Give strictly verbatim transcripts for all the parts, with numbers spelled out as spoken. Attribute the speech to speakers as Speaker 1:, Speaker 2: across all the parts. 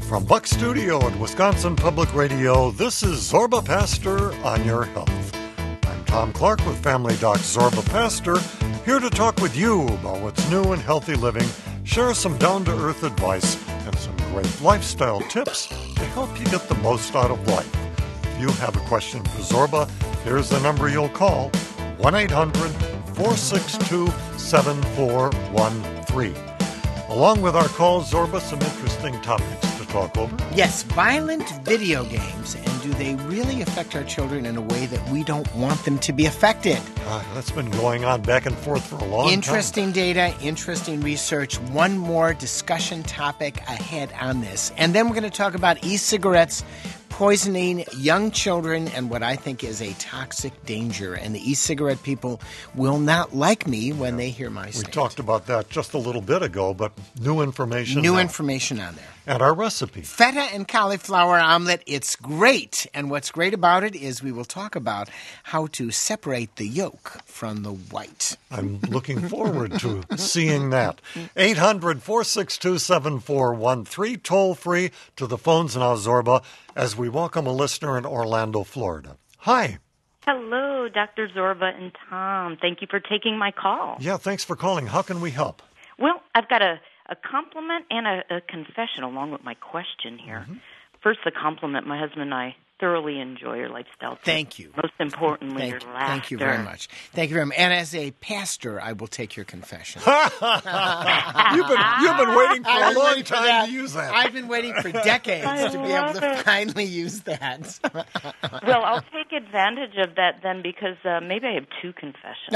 Speaker 1: From Buck Studio at Wisconsin Public Radio, this is Zorba Pastor on Your Health. I'm Tom Clark with Family Doc Zorba Pastor, here to talk with you about what's new in healthy living, share some down-to-earth advice, and some great lifestyle tips to help you get the most out of life. If you have a question for Zorba, here's the number you'll call, one eight hundred, four six two, seven four one three. Along with our calls, Zorba, some interesting topics to talk over.
Speaker 2: Yes, violent video games, and do they really affect our children in a way that we don't want them to be affected?
Speaker 1: Uh, that's been going on back and forth for a long
Speaker 2: interesting
Speaker 1: time.
Speaker 2: Interesting data, interesting research. One more discussion topic ahead on this. And then we're going to talk about e-cigarettes poisoning young children and what I think is a toxic danger. And the e-cigarette people will not like me when yeah. they hear my stand.
Speaker 1: We talked about that just a little bit ago, but new information.
Speaker 2: New
Speaker 1: now.
Speaker 2: information on there.
Speaker 1: And our recipe.
Speaker 2: Feta and cauliflower omelet. It's great. And what's great about it is we will talk about how to separate the yolk from the white.
Speaker 1: I'm looking forward to seeing that. eight hundred, four six two, seven four one three, toll free to the phones now, Zorba, as we welcome a listener in Orlando, Florida. Hi.
Speaker 3: Hello, Doctor Zorba and Tom. Thank you for taking my call.
Speaker 1: Yeah, thanks for calling. How can we help?
Speaker 3: Well, I've got a, a compliment and a, a confession along with my question here. Mm-hmm. First, the compliment. My husband and I thoroughly enjoy your lifestyle.
Speaker 2: Thank you.
Speaker 3: Most importantly,
Speaker 2: thank,
Speaker 3: your laughter.
Speaker 2: Thank you very much. Thank you very much. And as a pastor, I will take your confession.
Speaker 1: you've been you've been waiting for a long time to use that.
Speaker 2: I've been waiting for decades to be able to it. finally use that.
Speaker 3: Well, I'll take advantage of that then because uh, maybe I have two confessions.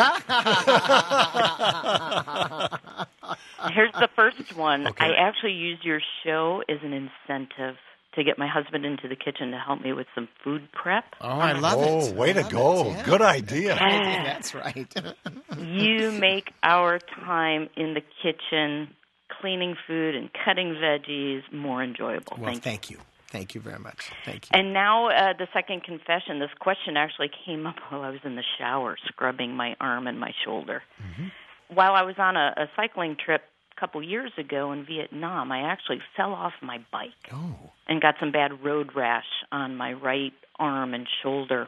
Speaker 3: Here's the first one. Okay. I actually use your show as an incentive to get my husband into the kitchen to help me with some food prep.
Speaker 2: Oh, I love
Speaker 1: oh,
Speaker 2: it.
Speaker 1: Oh, way to go. Yeah. Good idea.
Speaker 2: That's right.
Speaker 3: You make our time in the kitchen, cleaning food and cutting veggies, more enjoyable.
Speaker 2: Well,
Speaker 3: thank,
Speaker 2: thank you. you. Thank you very much. Thank you.
Speaker 3: And now uh, the second confession. This question actually came up while I was in the shower scrubbing my arm and my shoulder. Mm-hmm. While I was on a, a cycling trip a couple years ago in Vietnam, I actually fell off my bike
Speaker 2: oh.
Speaker 3: and got some bad road rash on my right arm and shoulder.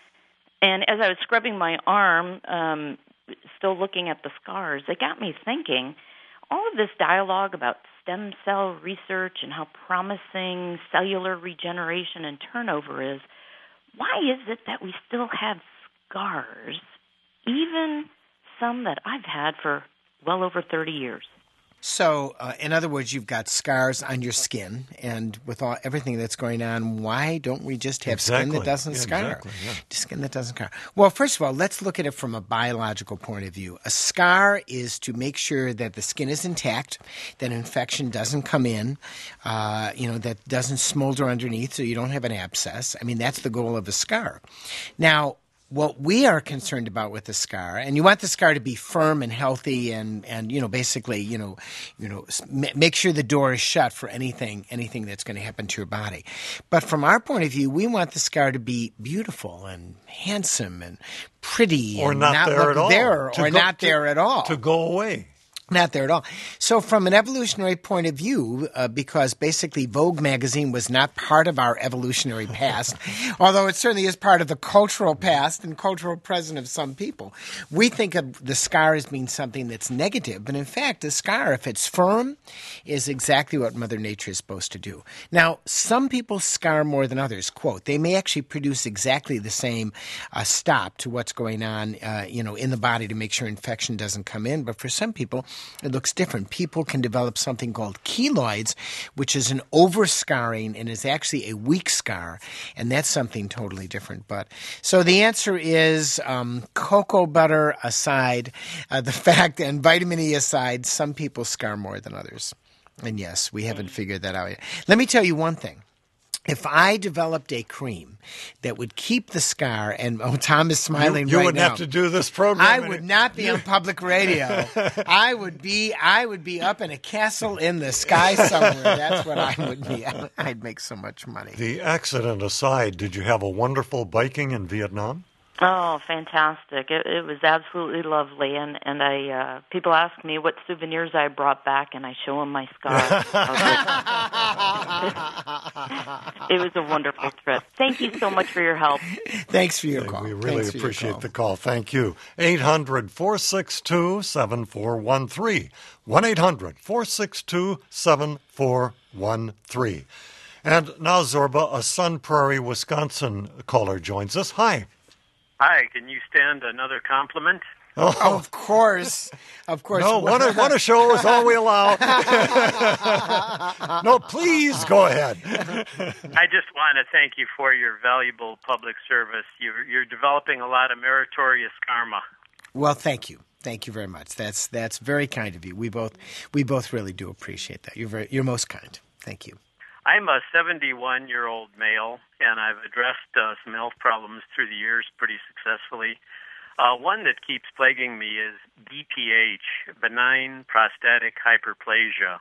Speaker 3: And as I was scrubbing my arm, um, still looking at the scars, it got me thinking, all of this dialogue about stem cell research and how promising cellular regeneration and turnover is, why is it that we still have scars, even some that I've had for well over thirty years?
Speaker 2: So, uh, in other words, you've got scars on your skin, and with all everything that's going on, why don't we just have
Speaker 1: exactly.
Speaker 2: skin that doesn't
Speaker 1: yeah,
Speaker 2: scar?
Speaker 1: Exactly, yeah.
Speaker 2: Skin that doesn't scar. Well, first of all, let's look at it from a biological point of view. A scar is to make sure that the skin is intact, that infection doesn't come in, uh, you know, that doesn't smolder underneath, so you don't have an abscess. I mean, that's the goal of a scar. Now, what we are concerned about with the scar, and you want the scar to be firm and healthy, and, and you know basically you know you know make sure the door is shut for anything anything that's going to happen to your body. But from our point of view, we want the scar to be beautiful and handsome and pretty,
Speaker 1: or
Speaker 2: and
Speaker 1: not,
Speaker 2: not
Speaker 1: there
Speaker 2: look
Speaker 1: at all,
Speaker 2: there, or
Speaker 1: go,
Speaker 2: not
Speaker 1: to,
Speaker 2: there at all,
Speaker 1: to go away.
Speaker 2: Not there at all. So from an evolutionary point of view, uh, because basically Vogue magazine was not part of our evolutionary past, although it certainly is part of the cultural past and cultural present of some people, we think of the scar as being something that's negative. But in fact, the scar, if it's firm, is exactly what Mother Nature is supposed to do. Now, some people scar more than others. Quote, they may actually produce exactly the same uh, stop to what's going on uh, you know, in the body to make sure infection doesn't come in. But for some people, it looks different. People can develop something called keloids, which is an over-scarring and is actually a weak scar, and that's something totally different. But so the answer is um, cocoa butter aside, uh, the fact, and vitamin E aside, some people scar more than others. And yes, we haven't figured that out yet. Let me tell you one thing. If I developed a cream that would keep the scar, and oh, Tom is smiling
Speaker 1: you, you
Speaker 2: right now.
Speaker 1: You wouldn't have to do this program.
Speaker 2: I would not be on public radio. I would be. I would be up in a castle in the sky somewhere. That's what I would be. I'd make so much money.
Speaker 1: The accident aside, did you have a wonderful biking in Vietnam?
Speaker 3: Oh, fantastic! It, it was absolutely lovely, and and I uh, people ask me what souvenirs I brought back, and I show them my scars. It was a wonderful trip. Thank you so much for your help.
Speaker 2: Thanks for your call.
Speaker 1: We really
Speaker 2: Thanks
Speaker 1: appreciate
Speaker 2: call.
Speaker 1: the call. Thank you. eight hundred, four six two, seven four one three. one eight hundred, four six two, seven four one three. And now, Zorba, a Sun Prairie, Wisconsin caller joins us. Hi.
Speaker 4: Hi, can you stand another compliment?
Speaker 2: Oh, oh of course. Of course.
Speaker 1: No, one a, one a show is all we allow. No, please go ahead.
Speaker 4: I just want to thank you for your valuable public service. You're, you're developing a lot of meritorious karma.
Speaker 2: Well, thank you. Thank you very much. That's that's very kind of you. We both we both really do appreciate that. You're very, you're most kind. Thank you.
Speaker 4: I'm a seventy-one-year-old male, and I've addressed uh, some health problems through the years pretty successfully. Uh, one that keeps plaguing me is B P H, benign prostatic hyperplasia.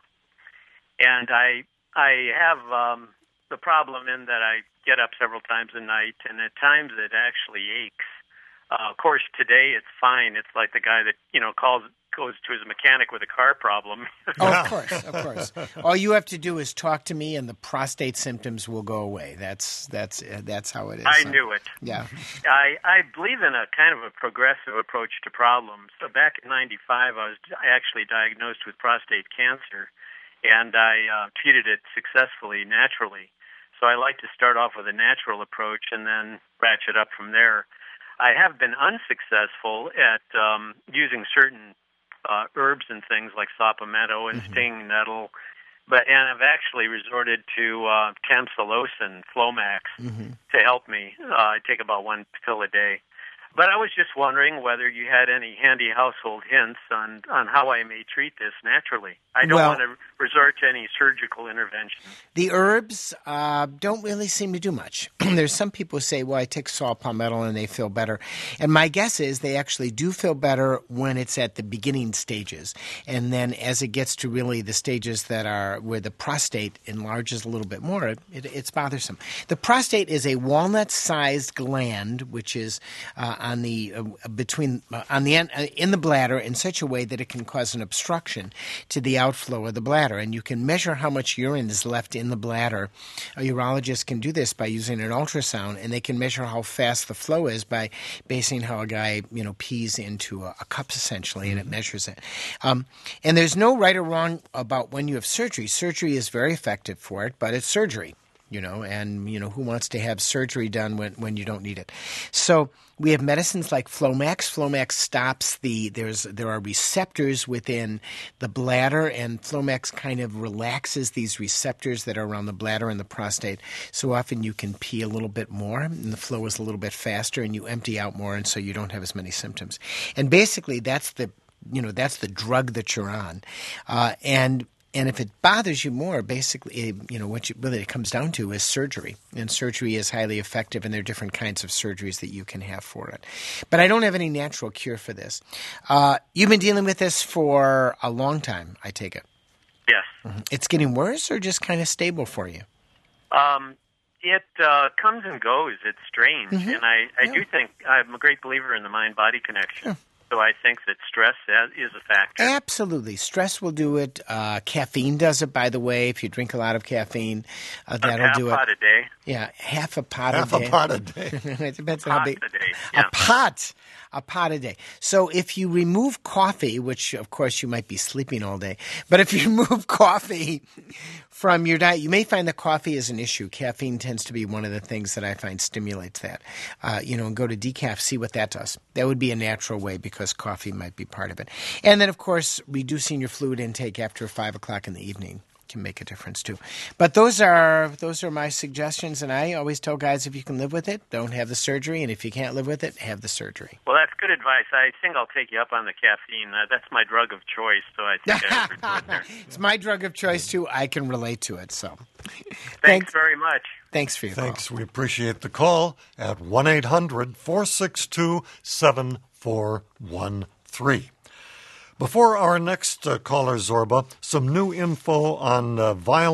Speaker 4: And I I have um, the problem in that I get up several times a night, and at times it actually aches. Uh, of course, today it's fine. It's like the guy that, you know, calls goes to his mechanic with a car problem.
Speaker 2: Oh, of course, of course. All you have to do is talk to me, and the prostate symptoms will go away. That's that's uh, that's how it is.
Speaker 4: I
Speaker 2: so,
Speaker 4: knew it.
Speaker 2: Yeah.
Speaker 4: I, I believe in a kind of a progressive approach to problems. So back in ninety-five, I was actually diagnosed with prostate cancer, and I uh, treated it successfully, naturally. So I like to start off with a natural approach and then ratchet up from there. I have been unsuccessful at um, using certain uh, herbs and things like sapamento and mm-hmm. sting nettle, but and I've actually resorted to uh, tamsulosin, Flomax, mm-hmm. to help me. Uh, I take about one pill a day. But I was just wondering whether you had any handy household hints on, on how I may treat this naturally. I don't
Speaker 2: well,
Speaker 4: want to resort to any surgical intervention.
Speaker 2: The herbs uh, don't really seem to do much. There's some people who say, well, I take saw palmetto and they feel better. And my guess is they actually do feel better when it's at the beginning stages. And then as it gets to really the stages that are where the prostate enlarges a little bit more, it, it's bothersome. The prostate is a walnut-sized gland, which is uh, on the uh, between uh, on the end, uh, in the bladder in such a way that it can cause an obstruction to the outflow of the bladder, and you can measure how much urine is left in the bladder. A urologist can do this by using an ultrasound, and they can measure how fast the flow is by basing how a guy you know pees into a, a cup essentially, and it measures it. Um, and there's no right or wrong about when you have surgery. Surgery is very effective for it, but it's surgery. You know, and, you know, who wants to have surgery done when, when you don't need it? So we have medicines like Flomax. Flomax stops the, there's there are receptors within the bladder, and Flomax kind of relaxes these receptors that are around the bladder and the prostate. So often you can pee a little bit more, and the flow is a little bit faster, and you empty out more, and so you don't have as many symptoms. And basically that's the, you know, that's the drug that you're on. Uh, and And if it bothers you more, basically, you know, what you, really it comes down to is surgery. And surgery is highly effective, and there are different kinds of surgeries that you can have for it. But I don't have any natural cure for this. Uh, you've been dealing with this for a long time, I take it.
Speaker 4: Yes.
Speaker 2: Mm-hmm. It's getting worse or just kind of stable for you?
Speaker 4: Um, it uh, comes and goes. It's strange. Mm-hmm. And I, I yeah. do think I'm a great believer in the mind-body connection. Yeah. So I think that stress is a factor.
Speaker 2: Absolutely. Stress will do it. Uh, caffeine does it, by the way. If you drink a lot of caffeine, uh, that'll
Speaker 4: half
Speaker 2: do it.
Speaker 4: A pot a day.
Speaker 2: Yeah, half a pot
Speaker 1: half
Speaker 2: a day.
Speaker 1: Half a pot a day.
Speaker 2: It depends
Speaker 4: a
Speaker 2: on how
Speaker 4: pot
Speaker 2: big.
Speaker 4: A day. Yeah.
Speaker 2: A pot. A pot a day. So if you remove coffee, which of course you might be sleeping all day, but if you remove coffee from your diet, you may find that coffee is an issue. Caffeine tends to be one of the things that I find stimulates that. Uh, you know, and go to decaf, see what that does. That would be a natural way because coffee might be part of it. And then, of course, reducing your fluid intake after five o'clock in the evening can make a difference too. But those are those are my suggestions, and I always tell guys if you can live with it, don't have the surgery, and if you can't live with it, have the surgery.
Speaker 4: Well, that's good advice. I think I'll take you up on the caffeine. Uh, that's my drug of choice, so I think I would do it there.
Speaker 2: It's my drug of choice too. I can relate to it. So,
Speaker 4: thanks,
Speaker 2: thanks
Speaker 4: very much.
Speaker 2: Thanks for your
Speaker 1: Thanks.
Speaker 2: call.
Speaker 1: We appreciate the call at one eight hundred four six two seven four one three. Before our next uh, caller, Zorba, some new info on uh, violent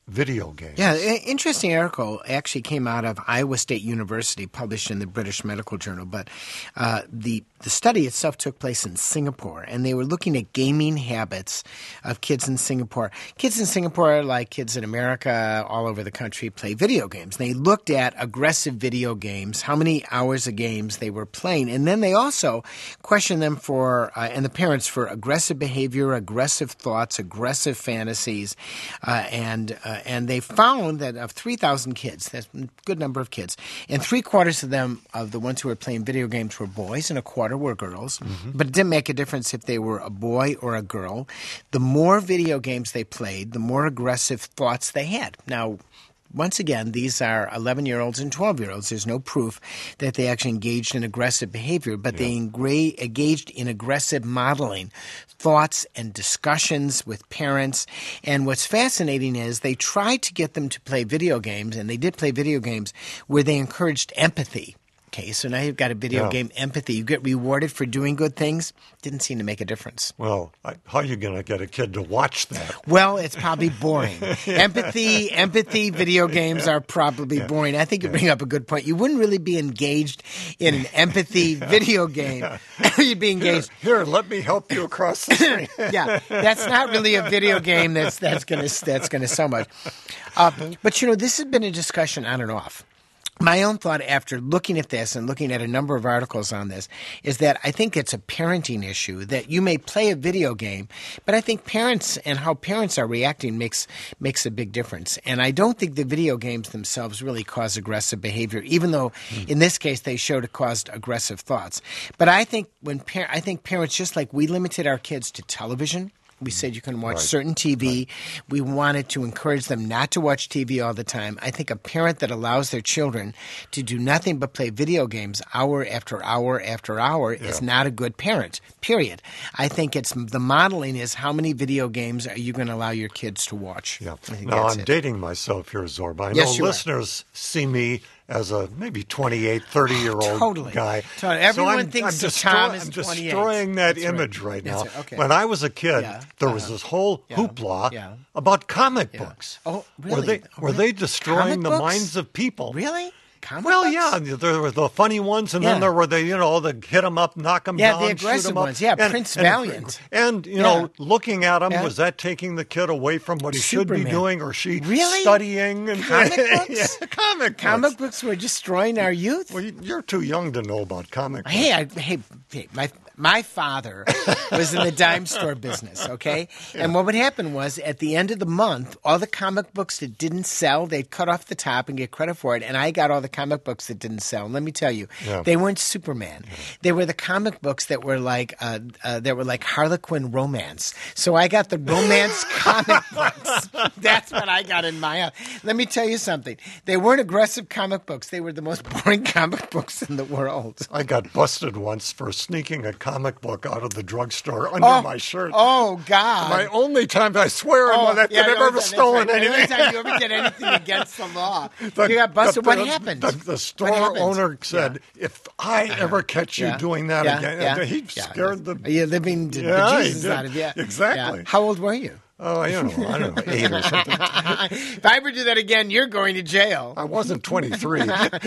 Speaker 1: video games.
Speaker 2: Yeah, an interesting article actually came out of Iowa State University, published in the British Medical Journal. But uh, the the study itself took place in Singapore, and they were looking at gaming habits of kids in Singapore. Kids in Singapore, like kids in America, all over the country, play video games. They looked at aggressive video games, how many hours of games they were playing, and then they also questioned them for, uh, and the parents, for aggressive behavior, aggressive thoughts, aggressive fantasies, uh, and uh, and they found that of three thousand kids, that's a good number of kids, and three quarters of them, of the ones who were playing video games, were boys, and a quarter were girls. Mm-hmm. But it didn't make a difference if they were a boy or a girl. The more video games they played, the more aggressive thoughts they had. Now, once again, these are eleven-year-olds and twelve-year-olds. There's no proof that they actually engaged in aggressive behavior, but yeah. they engra- engaged in aggressive modeling, thoughts and discussions with parents. And what's fascinating is they tried to get them to play video games, and they did play video games where they encouraged empathy. Okay, so now you've got a video
Speaker 1: yeah.
Speaker 2: game, empathy. You get rewarded for doing good things. Didn't seem to make a difference.
Speaker 1: Well, I, how are you going to get a kid to watch that?
Speaker 2: Well, it's probably boring. empathy, empathy video games are probably yeah. boring. I think you bring up a good point. You wouldn't really be engaged in an empathy yeah. video game. Yeah. You'd be engaged.
Speaker 1: Here, here, let me help you across the screen.
Speaker 2: yeah, that's not really a video game that's that's going to that's going to so much. Uh, but you know, this has been a discussion on and off. My own thought after looking at this and looking at a number of articles on this is that I think it's a parenting issue, that you may play a video game, but I think parents and how parents are reacting makes makes a big difference. And I don't think the video games themselves really cause aggressive behavior, even though mm. in this case they showed it caused aggressive thoughts. But I think when par- I think parents, just like we limited our kids to television, we said you can watch
Speaker 1: right.
Speaker 2: certain T V.
Speaker 1: Right.
Speaker 2: We wanted to encourage them not to watch T V all the time. I think a parent that allows their children to do nothing but play video games hour after hour after hour yeah. is not a good parent, period. I think it's the modeling is how many video games are you going to allow your kids to watch?
Speaker 1: Yeah. Now, I'm it. dating myself here, Zorba. I
Speaker 2: yes,
Speaker 1: know listeners are. see me as a maybe twenty-eight, thirty-year-old
Speaker 2: totally.
Speaker 1: guy.
Speaker 2: Totally. Everyone
Speaker 1: so I'm,
Speaker 2: thinks
Speaker 1: I'm
Speaker 2: that Tom is
Speaker 1: I'm
Speaker 2: twenty-eight.
Speaker 1: destroying that
Speaker 2: That's
Speaker 1: image right, right now.
Speaker 2: Right. Okay.
Speaker 1: When I was a kid,
Speaker 2: yeah.
Speaker 1: there
Speaker 2: uh-huh.
Speaker 1: was this whole
Speaker 2: yeah.
Speaker 1: hoopla
Speaker 2: yeah.
Speaker 1: about comic
Speaker 2: yeah.
Speaker 1: books.
Speaker 2: Oh, really?
Speaker 1: Were they,
Speaker 2: oh,
Speaker 1: were
Speaker 2: really?
Speaker 1: they destroying
Speaker 2: comic
Speaker 1: the
Speaker 2: books?
Speaker 1: minds of people?
Speaker 2: Really? Comic
Speaker 1: well,
Speaker 2: books?
Speaker 1: yeah, there were the funny ones, and
Speaker 2: yeah.
Speaker 1: then there were the, you know, the hit them up, knock them
Speaker 2: yeah,
Speaker 1: down,
Speaker 2: the
Speaker 1: shoot
Speaker 2: aggressive
Speaker 1: them up.
Speaker 2: ones. Yeah,
Speaker 1: and,
Speaker 2: Prince
Speaker 1: and,
Speaker 2: Valiant.
Speaker 1: And, you
Speaker 2: yeah.
Speaker 1: know, looking at them,
Speaker 2: yeah.
Speaker 1: was that taking the kid away from what he
Speaker 2: Superman.
Speaker 1: should be doing, or she
Speaker 2: really?
Speaker 1: studying? And
Speaker 2: comic books?
Speaker 1: yeah, comic
Speaker 2: Comic
Speaker 1: books.
Speaker 2: books were destroying our youth?
Speaker 1: Well, you're too young to know about comic books.
Speaker 2: Hey, I, hey, hey, my my father was in the dime store business, okay? Yeah. And what would happen was at the end of the month, all the comic books that didn't sell, they'd cut off the top and get credit for it. And I got all the comic books that didn't sell. And let me tell you, yeah. they weren't Superman. Yeah. They were the comic books that were like uh, uh, that were like Harlequin romance. So I got the romance comic books. That's what I got in my house. Let me tell you something. They weren't aggressive comic books. They were the most boring comic books in the world.
Speaker 1: I got busted once for sneaking a comic book out of the drugstore under
Speaker 2: oh,
Speaker 1: my shirt.
Speaker 2: Oh, God.
Speaker 1: My only time, I swear,
Speaker 2: oh,
Speaker 1: that
Speaker 2: yeah,
Speaker 1: I've ever stolen
Speaker 2: right.
Speaker 1: anything.
Speaker 2: The only time you ever did anything against the law.
Speaker 1: The,
Speaker 2: you got busted.
Speaker 1: the,
Speaker 2: what
Speaker 1: the,
Speaker 2: happened?
Speaker 1: The, the store owner said, yeah. if I ever catch you
Speaker 2: yeah.
Speaker 1: doing that
Speaker 2: yeah.
Speaker 1: again,
Speaker 2: yeah.
Speaker 1: he
Speaker 2: yeah.
Speaker 1: scared the...
Speaker 2: You're living the
Speaker 1: yeah,
Speaker 2: Jesus out of you.
Speaker 1: Exactly.
Speaker 2: Yeah. How old were you?
Speaker 1: Oh, I don't know. I don't know, eight or something.
Speaker 2: If I ever do that again, you're going to jail.
Speaker 1: I wasn't twenty-three.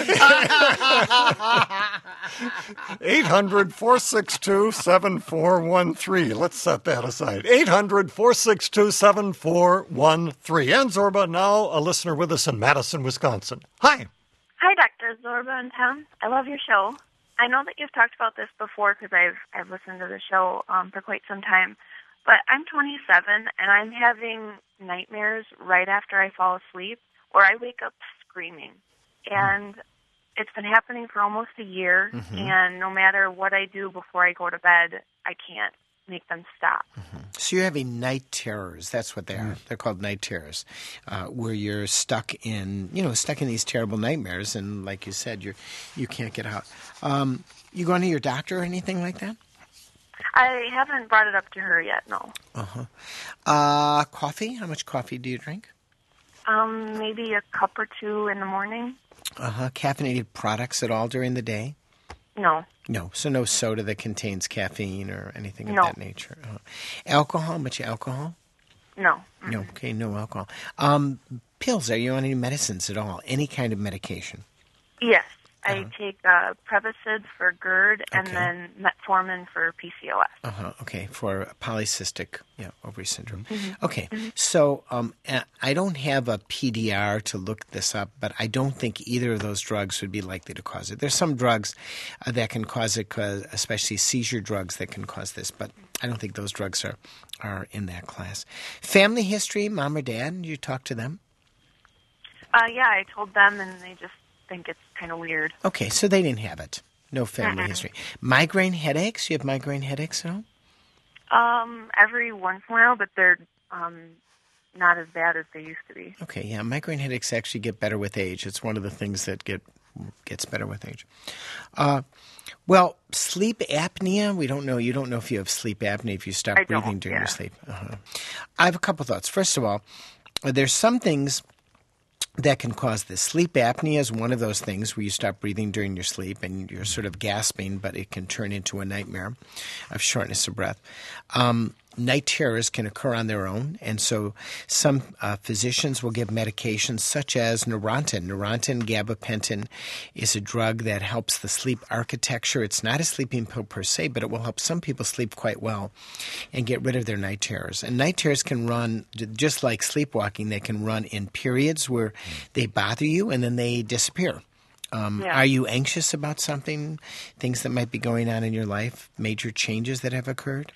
Speaker 1: eight hundred, four six two, seven four one three. Let's set that aside. eight hundred, four six two, seven four one three. And Zorba, now a listener with us in Madison, Wisconsin. Hi.
Speaker 5: Hi, Doctor Zorba and Tom. I love your show. I know that you've talked about this before because I've, I've listened to the show um, for quite some time. But I'm twenty-seven, and I'm having nightmares right after I fall asleep, or I wake up screaming. And it's been happening for almost a year, mm-hmm. and no matter what I do before I go to bed, I can't make them stop.
Speaker 2: Mm-hmm. So you're having night terrors. That's what they are. Mm. They're called night terrors, uh, where you're stuck in, you know, stuck in these terrible nightmares, and like you said, you're you can't get out. Um, you going to your doctor or anything like that?
Speaker 5: I haven't brought it up to her yet, no.
Speaker 2: Uh-huh. Uh, coffee? How much coffee do you drink?
Speaker 5: Um, maybe a cup or two in the morning.
Speaker 2: Uh-huh. Caffeinated products at all during the day?
Speaker 5: No.
Speaker 2: No. So no soda that contains caffeine or anything of
Speaker 5: no.
Speaker 2: that nature? Uh-huh. Alcohol? Much alcohol?
Speaker 5: No.
Speaker 2: No. Okay, no alcohol. Um, pills? Are you on any medicines at all? Any kind of medication?
Speaker 5: Yes. I
Speaker 2: Uh-huh.
Speaker 5: take uh, Prevacid for GERD and
Speaker 2: Okay.
Speaker 5: then Metformin for P C O S.
Speaker 2: Uh-huh. Okay, for polycystic yeah, ovary syndrome.
Speaker 5: Mm-hmm.
Speaker 2: Okay, so um, uh, I don't have a P D R to look this up, but I don't think either of those drugs would be likely to cause it. There's some drugs uh, that can cause it, 'cause, especially seizure drugs that can cause this, but I don't think those drugs are, are in that class. Family history, mom or dad, you talk to them?
Speaker 5: Uh, yeah, I told them, and they just think it's kind of weird.
Speaker 2: Okay, so they didn't have it. No family
Speaker 5: Mm-mm.
Speaker 2: history. Migraine headaches? You have migraine headaches at all?
Speaker 5: Um, every once in a while, but they're um, not as bad as they used to be.
Speaker 2: Okay, yeah, migraine headaches actually get better with age. It's one of the things that get gets better with age. Uh, well, sleep apnea, we don't know. You don't know if you have sleep apnea if you stop
Speaker 5: I don't,
Speaker 2: breathing during
Speaker 5: yeah.
Speaker 2: your sleep. Uh-huh. I have a couple thoughts. First of all, uh, there's some things that can cause this. Sleep apnea is one of those things where you stop breathing during your sleep and you're sort of gasping, but it can turn into a nightmare of shortness of breath. Um, night terrors can occur on their own, and so some uh, physicians will give medications such as Neurontin. Neurontin, gabapentin, is a drug that helps the sleep architecture. It's not a sleeping pill per se, but it will help some people sleep quite well and get rid of their night terrors. And night terrors can run, just like sleepwalking, they can run in periods where they bother you and then they disappear. Um,
Speaker 5: Yeah.
Speaker 2: Are you anxious about something, things that might be going on in your life, major changes that have occurred?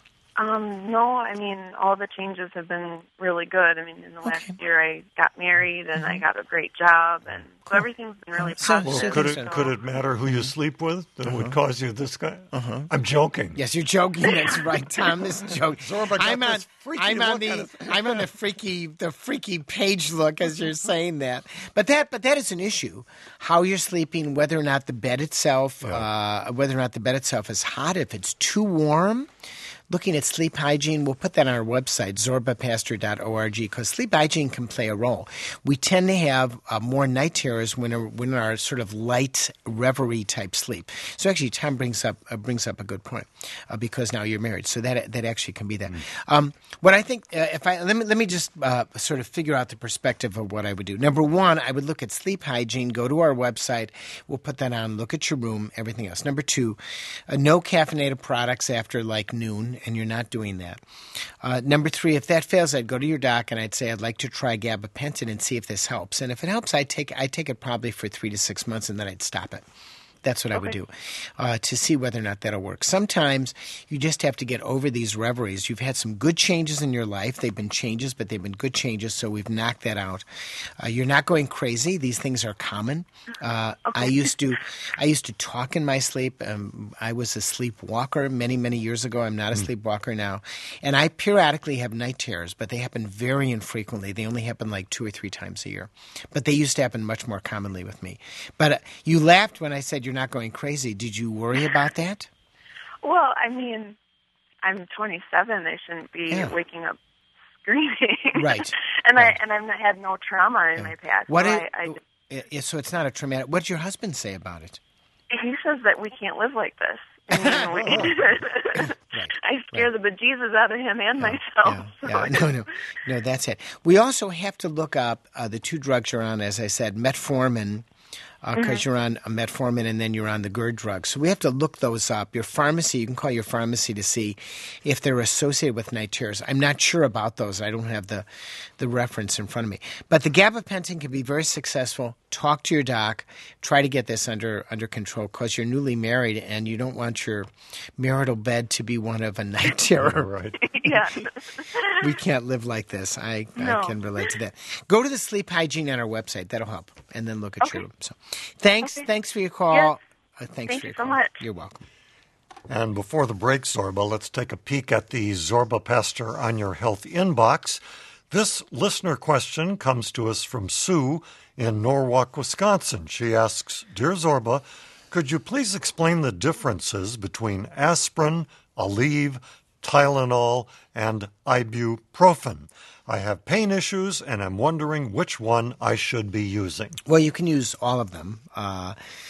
Speaker 5: Um, no, I mean, all the changes have been really good. I mean, in the last
Speaker 2: Okay.
Speaker 5: year, I got married and I got a great job, and so
Speaker 2: Cool.
Speaker 5: everything's been really
Speaker 2: So-
Speaker 5: positive.
Speaker 1: Well,
Speaker 2: so
Speaker 1: could
Speaker 2: things
Speaker 1: it
Speaker 2: are-
Speaker 1: could it matter who you sleep with that it would cause you this guy?
Speaker 2: Uh-huh.
Speaker 1: I'm joking.
Speaker 2: Yes, you're joking. That's right, Tom. This is joking.
Speaker 1: Zorba got
Speaker 2: I'm on.
Speaker 1: this freaky
Speaker 2: I'm on
Speaker 1: look
Speaker 2: the.
Speaker 1: on his-
Speaker 2: I'm on the freaky, the freaky page look as you're saying that. But that, but that is an issue. How you're sleeping, whether or not the bed itself, uh, whether or not the bed itself is hot. If it's too warm. Looking at sleep hygiene, we'll put that on our website, zorba pastor dot org, because sleep hygiene can play a role. We tend to have uh, more night terrors when we're, when our sort of light reverie type sleep. So actually, Tom brings up uh, brings up a good point uh, because now you're married, so that that actually can be that. Um, what I think, uh, if I let me let me just uh, sort of figure out the perspective of what I would do. Number one, I would look at sleep hygiene. Go to our website. We'll put that on. Look at your room. Everything else. Number two, uh, no caffeinated products after like noon. And you're not doing that. Uh, number three, if that fails, I'd go to your doc and I'd say I'd like to try gabapentin and see if this helps. And if it helps, I'd take I'd take it probably for three to six months and then I'd stop it. That's what I would do uh, to see whether or not that'll work. Sometimes you just have to get over these reveries. You've had some good changes in your life. They've been changes, but they've been good changes, so we've knocked that out. Uh, you're not going crazy. These things are common. Uh, I used to I used to talk in my sleep. Um, I was a sleepwalker many, many years ago. I'm not a sleepwalker now. And I periodically have night terrors, but they happen very infrequently. They only happen like two or three times a year. But they used to happen much more commonly with me. But uh, you laughed when I said you're not going crazy. Did you worry about that?
Speaker 5: Well, I mean, I'm twenty-seven. I shouldn't be
Speaker 2: Yeah.
Speaker 5: waking up screaming.
Speaker 2: Right.
Speaker 5: and
Speaker 2: Right.
Speaker 5: I and I've had no trauma in
Speaker 2: Yeah.
Speaker 5: my past.
Speaker 2: What
Speaker 5: so
Speaker 2: it-
Speaker 5: I, I,
Speaker 2: Yeah, yeah, so it's not a traumatic. What did your husband say about it?
Speaker 5: he says that we can't live like this. I, mean, we,
Speaker 2: Right.
Speaker 5: I scare
Speaker 2: Right.
Speaker 5: the bejesus out of him and myself.
Speaker 2: Yeah, yeah, no, no, no, that's it. We also have to look up uh, the two drugs you're on, as I said, metformin, because uh, you're on a metformin and then you're on the GERD drug. So we have to look those up. Your pharmacy, you can call your pharmacy to see if they're associated with night terrors. I'm not sure about those. I don't have the, the reference in front of me. But the gabapentin can be very successful. Talk to your doc. Try to get this under under control because you're newly married and you don't want your marital bed to be one of a night terror.
Speaker 1: Right.
Speaker 5: yeah.
Speaker 2: We can't live like this. I,
Speaker 5: No.
Speaker 2: I can relate to that. Go to the sleep hygiene on our website. That'll help. And then look at
Speaker 5: Okay.
Speaker 2: your room. So, thanks.
Speaker 5: Okay.
Speaker 2: Thanks for your call.
Speaker 5: Yes.
Speaker 2: Uh, thanks
Speaker 5: Thank
Speaker 2: for
Speaker 5: you
Speaker 2: your
Speaker 5: so
Speaker 2: call.
Speaker 5: much.
Speaker 2: You're welcome.
Speaker 1: And before the break, Zorba, let's take a peek at the Zorba Pastor on Your Health inbox. This listener question comes to us from Sue in Norwalk, Wisconsin. She asks, Dear Zorba, could you please explain the differences between aspirin, Aleve, Tylenol, and ibuprofen? I have pain issues, and I'm wondering which one I should be using.
Speaker 2: Well, you can use all of them. Uh,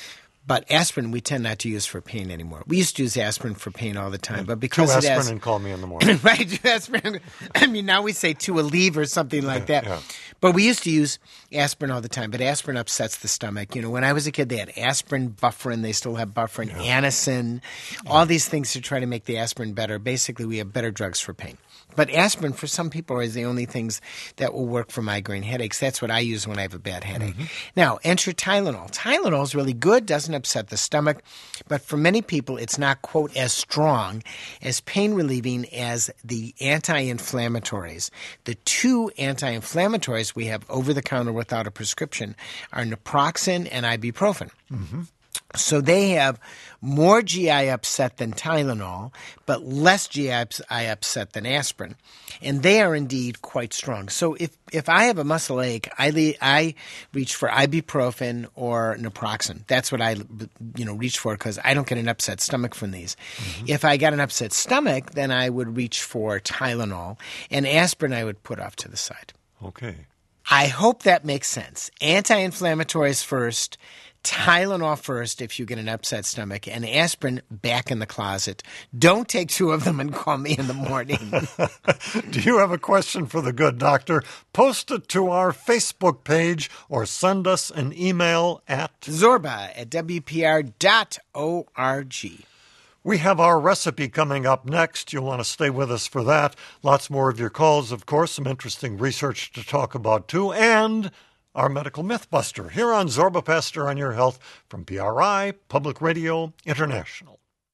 Speaker 2: But aspirin we tend not to use for pain anymore. We used to use aspirin for pain all the time, but
Speaker 1: Two
Speaker 2: because it
Speaker 1: aspirin
Speaker 2: has,
Speaker 1: and call me in the morning.
Speaker 2: right, two aspirin. I mean, now we say to Aleve or something like that.
Speaker 1: yeah.
Speaker 2: But we used to use aspirin all the time. But aspirin upsets the stomach. You know, when I was a kid, they had aspirin, Bufferin. They still have Bufferin, Anacin, all these things to try to make the aspirin better. Basically, we have better drugs for pain. But aspirin, for some people, is the only things that will work for migraine headaches. That's what I use when I have a bad headache. Mm-hmm. Now, enter Tylenol. Tylenol is really good, doesn't upset the stomach, but for many people, it's not, quote, as strong, as pain-relieving as the anti-inflammatories. The two anti-inflammatories we have over-the-counter without a prescription are naproxen and ibuprofen. Mm-hmm. So they have more G I upset than Tylenol, but less G I upset than aspirin. And they are indeed quite strong. So if, if I have a muscle ache, I, le- I reach for ibuprofen or naproxen. That's what I you know, reach for because I don't get an upset stomach from these. Mm-hmm. If I got an upset stomach, then I would reach for Tylenol. And aspirin I would put off to the side.
Speaker 1: Okay.
Speaker 2: I hope that makes sense. Anti-inflammatories first, Tylenol first if you get an upset stomach, and aspirin back in the closet. Don't take two of them and call me in the morning.
Speaker 1: Do you have a question for the good doctor? Post it to our Facebook page or send us an email at
Speaker 2: Zorba at W P R dot org.
Speaker 1: We have our recipe coming up next. You'll want to stay with us for that. Lots more of your calls, of course, some interesting research to talk about, too, and our medical mythbuster here on Zorba Pastor on Your Health from P R I, Public Radio International.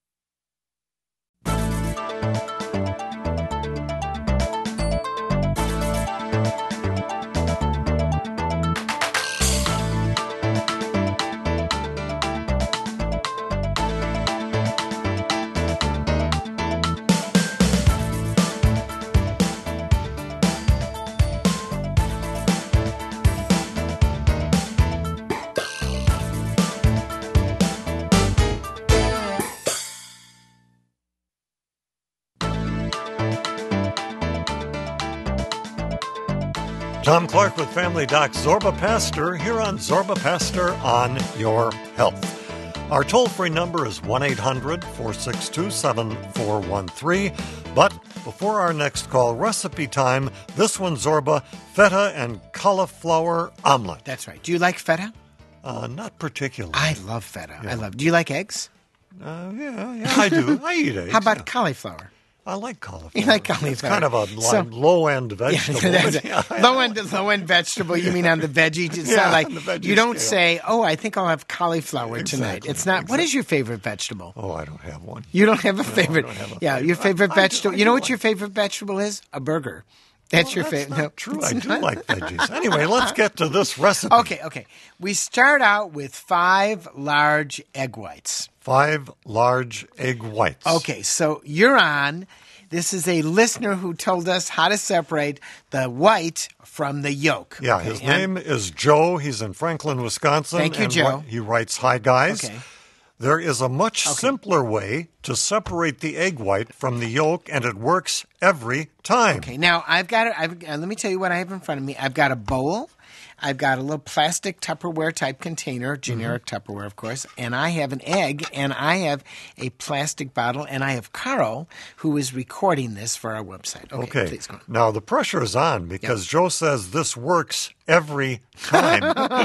Speaker 1: Tom Clark with Family Doc Zorba Pastor here on Zorba Pastor on Your Health. Our toll-free number is one eight hundred four six two seven four one three. But before our next call, recipe time. This one, Zorba, feta and cauliflower omelet.
Speaker 2: That's right. Do you like feta?
Speaker 1: Uh, not particularly.
Speaker 2: I love feta.
Speaker 1: Yeah.
Speaker 2: I love. Do you like eggs?
Speaker 1: Uh, yeah, yeah, I do. I eat eggs.
Speaker 2: How about
Speaker 1: yeah.
Speaker 2: cauliflower?
Speaker 1: I like cauliflower.
Speaker 2: You like cauliflower.
Speaker 1: It's kind of a
Speaker 2: So-
Speaker 1: low-end vegetable.
Speaker 2: Yeah,
Speaker 1: but yeah, I-
Speaker 2: low end, low end vegetable. You mean on the veggie? It's
Speaker 1: Yeah,
Speaker 2: not like
Speaker 1: on the veggie
Speaker 2: you don't
Speaker 1: scale.
Speaker 2: say, "Oh, I think I'll have cauliflower tonight."
Speaker 1: Exactly,
Speaker 2: It's not. What
Speaker 1: exactly.
Speaker 2: is your favorite vegetable?
Speaker 1: Oh, I don't have one.
Speaker 2: You don't have a
Speaker 1: No, I
Speaker 2: favorite.
Speaker 1: don't have a
Speaker 2: yeah,
Speaker 1: favorite.
Speaker 2: your favorite
Speaker 1: I- I do-
Speaker 2: vegetable.
Speaker 1: I
Speaker 2: you know
Speaker 1: do
Speaker 2: what
Speaker 1: like-
Speaker 2: your favorite vegetable is? A burger. That's
Speaker 1: Well,
Speaker 2: your
Speaker 1: that's
Speaker 2: favorite.
Speaker 1: not
Speaker 2: No,
Speaker 1: true.
Speaker 2: it's
Speaker 1: I do
Speaker 2: not.
Speaker 1: like veggies. Anyway, let's get to this recipe.
Speaker 2: Okay, okay. We start out with five large egg whites.
Speaker 1: Five large egg whites.
Speaker 2: Okay, so you're on. This is a listener who told us how to separate the white from the yolk.
Speaker 1: Yeah,
Speaker 2: Okay,
Speaker 1: his
Speaker 2: and-
Speaker 1: name is Joe. He's in Franklin, Wisconsin.
Speaker 2: Thank you,
Speaker 1: and
Speaker 2: Joe.
Speaker 1: He writes, "Hi, guys.
Speaker 2: Okay.
Speaker 1: There is a much simpler way to separate the egg white from the yolk, and it works every time."
Speaker 2: Okay, now I've got it. I've, uh, let me tell you what I have in front of me. I've got a bowl. I've got a little plastic Tupperware type container, generic
Speaker 1: Mm-hmm.
Speaker 2: Tupperware, of course, and I have an egg, and I have a plastic bottle, and I have Carl, who is recording this for our website. Okay,
Speaker 1: Okay.
Speaker 2: please go on.
Speaker 1: Now, the pressure is on because Joe says this works every time.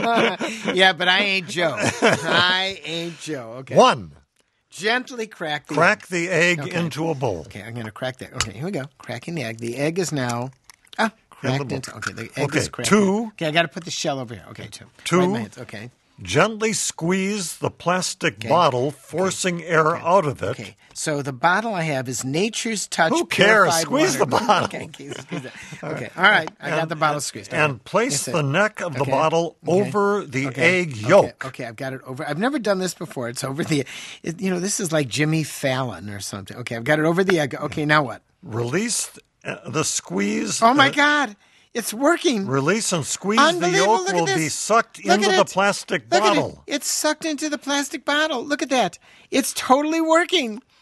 Speaker 2: Yeah, but I ain't Joe. I ain't Joe. Okay.
Speaker 1: One,
Speaker 2: Gently crack the
Speaker 1: crack
Speaker 2: egg.
Speaker 1: the egg
Speaker 2: Okay.
Speaker 1: into a bowl.
Speaker 2: Okay, I'm going to crack that. Okay, here we go. Cracking the egg. The egg is now ah, cracked
Speaker 1: bowl.
Speaker 2: into. Okay, the egg
Speaker 1: Okay,
Speaker 2: is cracked.
Speaker 1: two.
Speaker 2: Okay, I got to put the shell over here. Okay, two.
Speaker 1: Two.
Speaker 2: Right in my hands. Okay.
Speaker 1: Gently squeeze the plastic bottle, forcing air out of it.
Speaker 2: Okay, so the bottle I have is Nature's Touch.
Speaker 1: Who cares?
Speaker 2: Purified
Speaker 1: Squeeze
Speaker 2: water.
Speaker 1: the bottle.
Speaker 2: Okay, okay, squeeze it. Okay, all right. I got the bottle squeezed.
Speaker 1: And
Speaker 2: Okay.
Speaker 1: place
Speaker 2: That's
Speaker 1: the
Speaker 2: it.
Speaker 1: neck of the
Speaker 2: Okay,
Speaker 1: bottle
Speaker 2: okay,
Speaker 1: over the
Speaker 2: okay,
Speaker 1: egg
Speaker 2: okay,
Speaker 1: yolk.
Speaker 2: Okay, I've got it over. I've never done this before. It's over the. It, you know, this is like Jimmy Fallon or something. Okay, I've got it over the egg. Okay, now what?
Speaker 1: Release uh, the squeeze.
Speaker 2: Oh my
Speaker 1: uh,
Speaker 2: God, it's working.
Speaker 1: Release and squeeze the
Speaker 2: Unbelievable.
Speaker 1: yolk
Speaker 2: Look
Speaker 1: will
Speaker 2: at
Speaker 1: be
Speaker 2: this.
Speaker 1: sucked
Speaker 2: Look
Speaker 1: into
Speaker 2: at
Speaker 1: the
Speaker 2: it.
Speaker 1: plastic
Speaker 2: Look at
Speaker 1: bottle.
Speaker 2: it. It's sucked into the plastic bottle. Look at that. It's totally working.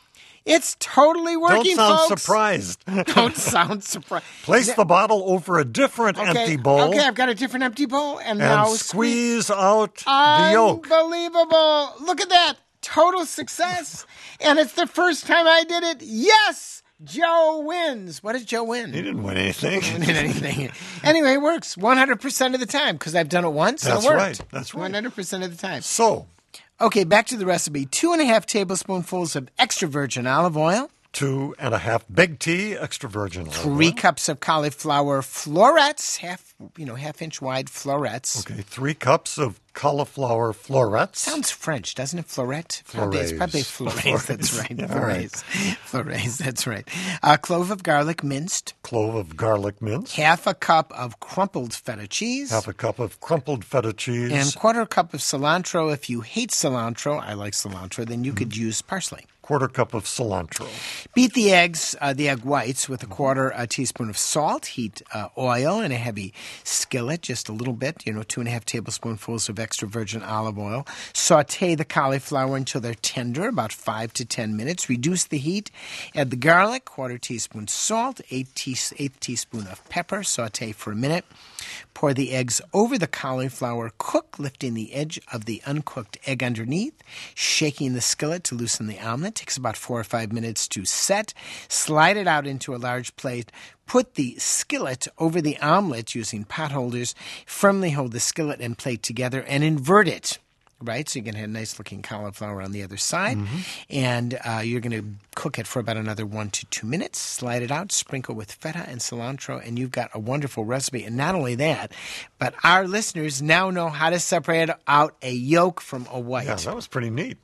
Speaker 2: It's totally working,
Speaker 1: Don't sound
Speaker 2: folks.
Speaker 1: surprised.
Speaker 2: Don't sound surprised.
Speaker 1: Place the bottle over a different
Speaker 2: Okay,
Speaker 1: empty bowl.
Speaker 2: Okay, I've got a different empty bowl, and,
Speaker 1: and
Speaker 2: now
Speaker 1: squeeze out the yolk.
Speaker 2: Unbelievable! Look at that, total success, and it's the first time I did it. Yes, Joe wins. What does Joe win?
Speaker 1: He didn't win anything.
Speaker 2: He didn't win anything. Anyway, it works one hundred percent of the time because I've done it once.
Speaker 1: That's
Speaker 2: and it worked.
Speaker 1: right. That's right.
Speaker 2: one hundred percent of the time.
Speaker 1: So,
Speaker 2: Okay, back to the recipe. Two and a half tablespoonfuls of extra virgin olive oil.
Speaker 1: two and a half big T extra virgin olive
Speaker 2: Three
Speaker 1: oil.
Speaker 2: cups of cauliflower florets, half you know, half inch wide florets.
Speaker 1: Okay, three cups of cauliflower florets.
Speaker 2: Sounds French, doesn't it? Floret?
Speaker 1: Florets.
Speaker 2: Probably, it's probably florets. That's
Speaker 1: Florets.
Speaker 2: right.
Speaker 1: Yeah,
Speaker 2: Florets. Florets. That's right. A clove of garlic minced.
Speaker 1: Clove of garlic mince.
Speaker 2: Half a cup of crumpled feta cheese.
Speaker 1: Half a cup of crumpled feta cheese.
Speaker 2: And quarter cup of cilantro. If you hate cilantro, I like cilantro, then you could use parsley.
Speaker 1: Quarter cup of cilantro.
Speaker 2: Beat the eggs, uh, the egg whites, with a quarter a teaspoon of salt. Heat uh, oil in a heavy skillet, just a little bit, you know, two and a half tablespoonfuls of extra virgin olive oil. Saute the cauliflower until they're tender, about five to ten minutes. Reduce the heat. Add the garlic, quarter teaspoon salt, eight te- eighth teaspoon of pepper. Saute for a minute. Pour the eggs over the cauliflower. Cook, lifting the edge of the uncooked egg underneath, shaking the skillet to loosen the omelet. Takes about four or five minutes to set. Slide it out into a large plate. Put the skillet over the omelet using pot holders. Firmly hold the skillet and plate together and invert it. Right, so you can have a nice-looking cauliflower on the other side. Mm-hmm. And uh, you're going to cook it for about another one to two minutes. Slide it out, sprinkle with feta and cilantro, and you've got a wonderful recipe. And not only that, but our listeners now know how to separate out a yolk from a white.
Speaker 1: Yeah, that was pretty neat.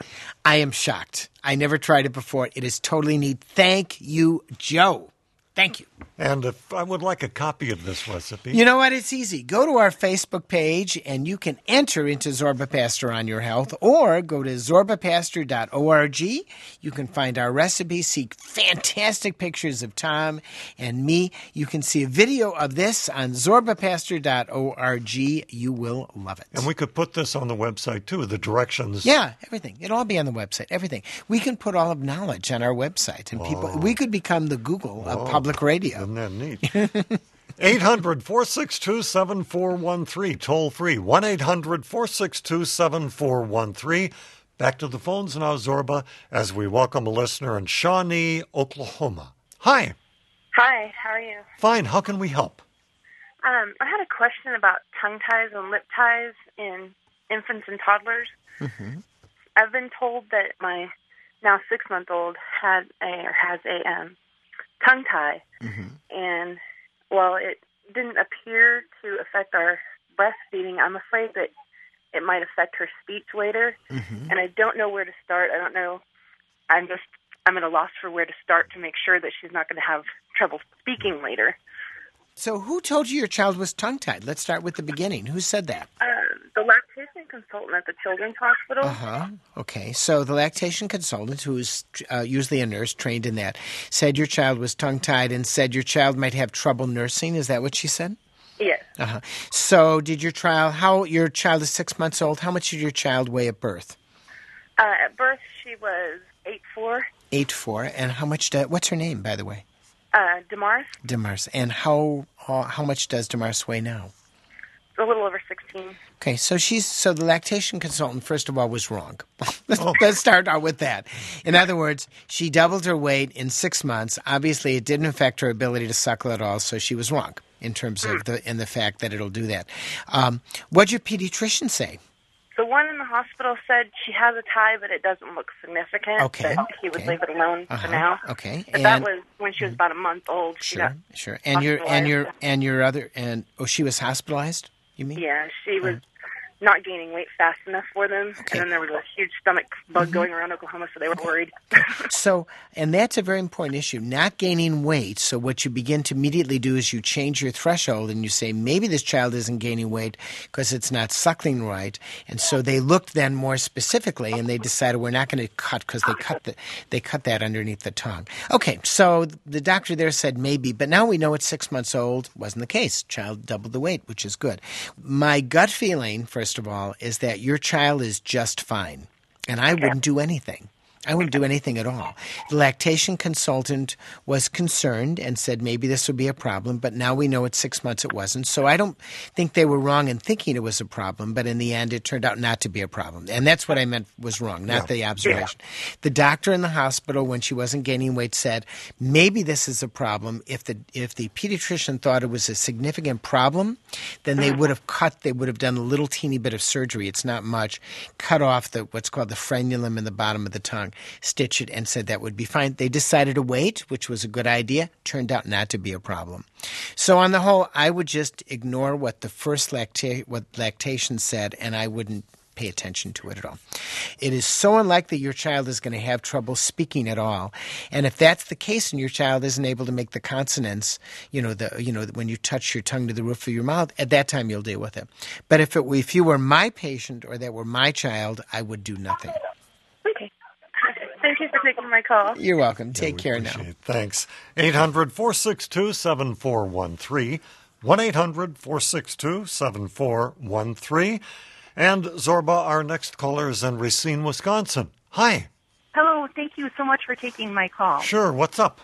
Speaker 2: I am shocked. I never tried it before. It is totally neat. Thank you, Joe. Thank you.
Speaker 1: And if I would like a copy of this recipe.
Speaker 2: You know what? It's easy. Go to our Facebook page and you can enter into Zorba Pastor on Your Health, or go to zorba pastor dot org. You can find our recipe, see fantastic pictures of Tom and me. You can see a video of this on zorba pastor dot org. You will love it.
Speaker 1: And we could put this on the website, too, the directions.
Speaker 2: Yeah, everything. It'll all be on the website, everything. We can put all of knowledge on our website, and people. we could become the Google of public radio.
Speaker 1: Isn't that neat? eight hundred, four six two, seven four one three, toll free, one eight hundred, four six two, seven four one three. Back to the phones now, Zorba, as we welcome a listener in Shawnee, Oklahoma. Hi.
Speaker 5: Hi, how are you?
Speaker 1: Fine. How can we help?
Speaker 5: Um, I had a question about tongue ties and lip ties in infants and toddlers.
Speaker 2: Mm-hmm.
Speaker 5: I've been told that my now six-month-old had a or has a um, tongue tie,
Speaker 2: Mm-hmm.
Speaker 5: and while it didn't appear to affect our breastfeeding, I'm afraid that it might affect her speech later,
Speaker 2: Mm-hmm.
Speaker 5: and I don't know where to start. I don't know. I'm just I'm at a loss for where to start to make sure that she's not going to have trouble speaking later.
Speaker 2: So who told you your child was tongue-tied? Let's start with the beginning. Who said that?
Speaker 5: Uh, the lactation consultant at the Children's Hospital.
Speaker 2: Uh-huh. Okay. So the lactation consultant, who's uh, usually a nurse trained in that, said your child was tongue-tied and said your child might have trouble nursing. Is that what she said?
Speaker 5: Yes.
Speaker 2: Uh-huh. So did your child, how, your child is six months old. How much did your child weigh at birth?
Speaker 5: Uh, at birth, she was eight four.
Speaker 2: Eight four. And how much, do, what's her name, by the way?
Speaker 5: Uh, Damaris,
Speaker 2: Damaris. And how, how how much does Damaris weigh now?
Speaker 5: a little over sixteen.
Speaker 2: Okay, so she's so the lactation consultant, first of all, was wrong. let's,
Speaker 1: Oh.
Speaker 2: let's start out with that. In other words, she doubled her weight in six months. Obviously, it didn't affect her ability to suckle at all, so she was wrong in terms of the in the fact that it'll do that. Um, what'd your pediatrician say?
Speaker 5: The one in the hospital said she has a tie, but it doesn't look significant.
Speaker 2: Okay,
Speaker 5: That he would
Speaker 2: okay.
Speaker 5: leave it alone
Speaker 2: Uh-huh,
Speaker 5: for now.
Speaker 2: okay,
Speaker 5: But that
Speaker 2: and-
Speaker 5: was when she was about a month old. She
Speaker 2: Sure,
Speaker 5: got,
Speaker 2: sure. And your and
Speaker 5: hospitalized.
Speaker 2: your and your other and oh, she was hospitalized. You mean?
Speaker 5: yeah, she was not gaining weight fast enough for them.
Speaker 2: Okay.
Speaker 5: And then there was a huge stomach bug going around Oklahoma, so they were worried.
Speaker 2: So, and that's a very important issue, not gaining weight. So what you begin to immediately do is you change your threshold and you say, maybe this child isn't gaining weight because it's not suckling right. And so they looked then more specifically and they decided we're not going to cut because they cut the, they cut that underneath the tongue. Okay, so the doctor there said maybe, but now we know it's six months old. Wasn't the case. Child doubled the weight, which is good. My gut feeling, first of all, is that your child is just fine. And I wouldn't do anything. I wouldn't do anything at all. The lactation consultant was concerned and said maybe this would be a problem, but now we know at six months it wasn't. So I don't think they were wrong in thinking it was a problem, but in the end it turned out not to be a problem. And that's what I meant was wrong, not yeah. the observation. Yeah. The doctor in the hospital, when she wasn't gaining weight, said maybe this is a problem. If the if the pediatrician thought it was a significant problem, then they would have cut, they would have done a little teeny bit of surgery. It's not much. Cut off the what's called the frenulum in the bottom of the tongue, stitch it, and said that would be fine. They decided to wait, which was a good idea. Turned out not to be a problem. So on the whole, I would just ignore what the first lacta- what lactation said, and I wouldn't pay attention to it at all. It is so unlikely your child is going to have trouble speaking at all. And if that's the case and your child isn't able to make the consonants, you know, the you know, when you touch your tongue to the roof of your mouth, at that time you'll deal with it. But if it if you were my patient or that were my child, I would do nothing.
Speaker 5: Okay. Thank you for taking my call.
Speaker 2: You're welcome. Take
Speaker 1: yeah,
Speaker 2: care now.
Speaker 1: It. Thanks. eight hundred, four six two, seven four one three. one eight hundred, four six two, seven four one three. And Zorba, our next caller is in Racine, Wisconsin. Hi.
Speaker 6: Hello. Thank you so much for taking my call.
Speaker 1: Sure. What's up?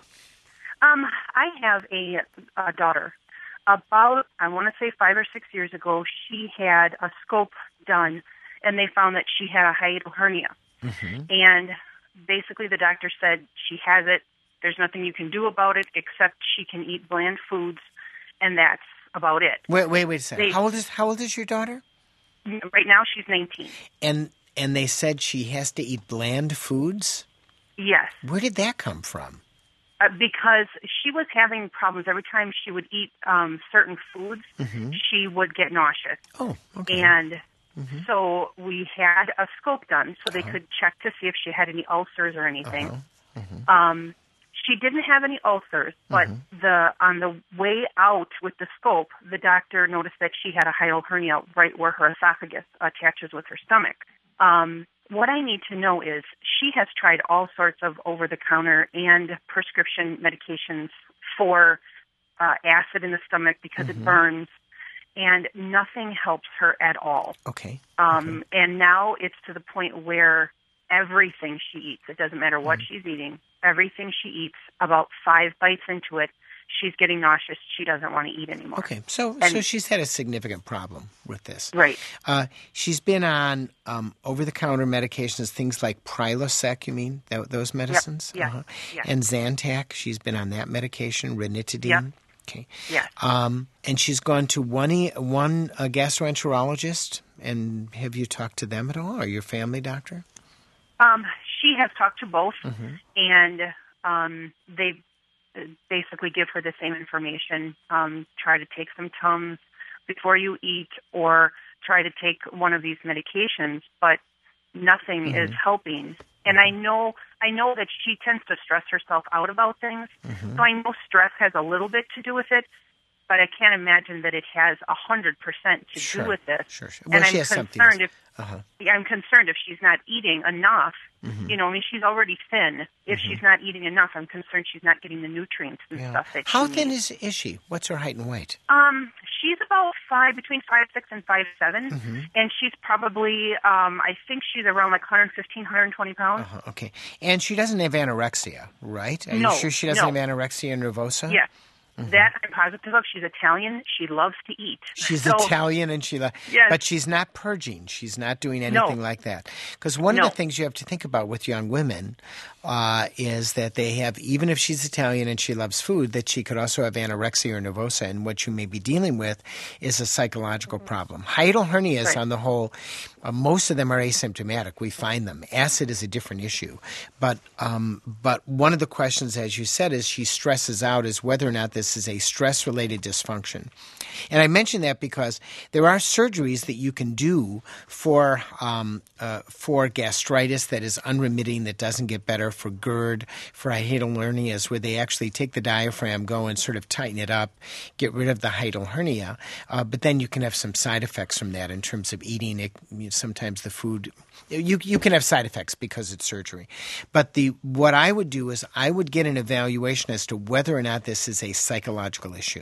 Speaker 6: Um, I have a, a daughter. About, I want to say five or six years ago, she had a scope done, and they found that she had a hiatal hernia. Mm-hmm. And basically the doctor said she has it. There's nothing you can do about it except she can eat bland foods, and that's about it.
Speaker 2: Wait, wait, wait a second.
Speaker 6: They,
Speaker 2: how old is how old is your daughter?
Speaker 6: Right now she's nineteen.
Speaker 2: And and they said she has to eat bland foods?
Speaker 6: Yes.
Speaker 2: Where did that come from?
Speaker 6: Uh, because she was having problems every time she would eat um, certain foods. Mm-hmm. She would get nauseous.
Speaker 2: Oh, okay.
Speaker 6: And mm-hmm. so we had a scope done so they uh-huh. could check to see if she had any ulcers or anything. Uh-huh. Mm-hmm. Um, she didn't have any ulcers, but mm-hmm. the on the way out with the scope, the doctor noticed that she had a hiatal hernia right where her esophagus attaches with her stomach. Um, what I need to know is she has tried all sorts of over-the-counter and prescription medications for uh, acid in the stomach because mm-hmm. it burns, and nothing helps her at all.
Speaker 2: Okay.
Speaker 6: Um,
Speaker 2: okay.
Speaker 6: And now it's to the point where everything she eats, it doesn't matter what mm-hmm. she's eating, everything she eats, about five bites into it, she's getting nauseous. She doesn't want to eat anymore.
Speaker 2: Okay, so
Speaker 6: and,
Speaker 2: so she's had a significant problem with this.
Speaker 6: Right.
Speaker 2: Uh, she's been on um, over-the-counter medications, things like Prilosec, you mean, th- those medicines?
Speaker 6: Yep. Yeah.
Speaker 2: Uh-huh.
Speaker 6: Yeah.
Speaker 2: And Zantac, she's been on that medication, ranitidine.
Speaker 6: Yep.
Speaker 2: Okay.
Speaker 6: Yes.
Speaker 2: Um, and she's gone to one, e- one uh, gastroenterologist, and have you talked to them at all, or your family doctor?
Speaker 6: Um, she has talked to both,
Speaker 2: mm-hmm.
Speaker 6: and um, they basically give her the same information. Um, try to take some Tums before you eat, or try to take one of these medications, but nothing mm-hmm. is helping. And I know, I know that she tends to stress herself out about things, mm-hmm. so I know stress has a little bit to do with it, but I can't imagine that it has a hundred percent to
Speaker 2: sure.
Speaker 6: do with this.
Speaker 2: Sure, sure. Well,
Speaker 6: and
Speaker 2: she
Speaker 6: I'm
Speaker 2: has
Speaker 6: concerned
Speaker 2: something.
Speaker 6: if
Speaker 2: Uh-huh.
Speaker 6: I'm concerned if she's not eating enough. Mm-hmm. You know, I mean, she's already thin. If mm-hmm. she's not eating enough, I'm concerned she's not getting the nutrients and
Speaker 2: yeah.
Speaker 6: stuff that
Speaker 2: How
Speaker 6: she
Speaker 2: thin
Speaker 6: needs.
Speaker 2: is is she? What's her height and weight?
Speaker 6: Um, she's about five, between five six and five seven,
Speaker 2: mm-hmm.
Speaker 6: and she's probably, um, I think she's around like one fifteen, one twenty pounds.
Speaker 2: Uh-huh. Okay, and she doesn't have anorexia, right? Are
Speaker 6: no,
Speaker 2: you sure she doesn't
Speaker 6: no.
Speaker 2: have anorexia nervosa?
Speaker 6: Yes.
Speaker 2: Mm-hmm.
Speaker 6: That I'm positive of. She's Italian. She loves to eat.
Speaker 2: She's
Speaker 6: so,
Speaker 2: Italian, and she, lo-
Speaker 6: yes.
Speaker 2: but she's not purging. She's not doing anything
Speaker 6: no.
Speaker 2: like that. Because one
Speaker 6: no.
Speaker 2: of the things you have to think about with young women uh, is that they have, even if she's Italian and she loves food, that she could also have anorexia or nervosa, and what you may be dealing with is a psychological mm-hmm. problem. Hiatal hernias,
Speaker 6: right.
Speaker 2: on the whole, uh, most of them are asymptomatic. We find them. Acid is a different issue, but um, but one of the questions, as you said, is she stresses out is whether or not this is a stress related dysfunction. And I mention that because there are surgeries that you can do for um, uh, for gastritis that is unremitting, that doesn't get better, for GERD, for hiatal hernias, where they actually take the diaphragm, go and sort of tighten it up, get rid of the hiatal hernia. Uh, but then you can have some side effects from that in terms of eating it. Sometimes the food, you you can have side effects because it's surgery. But the what I would do is I would get an evaluation as to whether or not this is a psychological issue.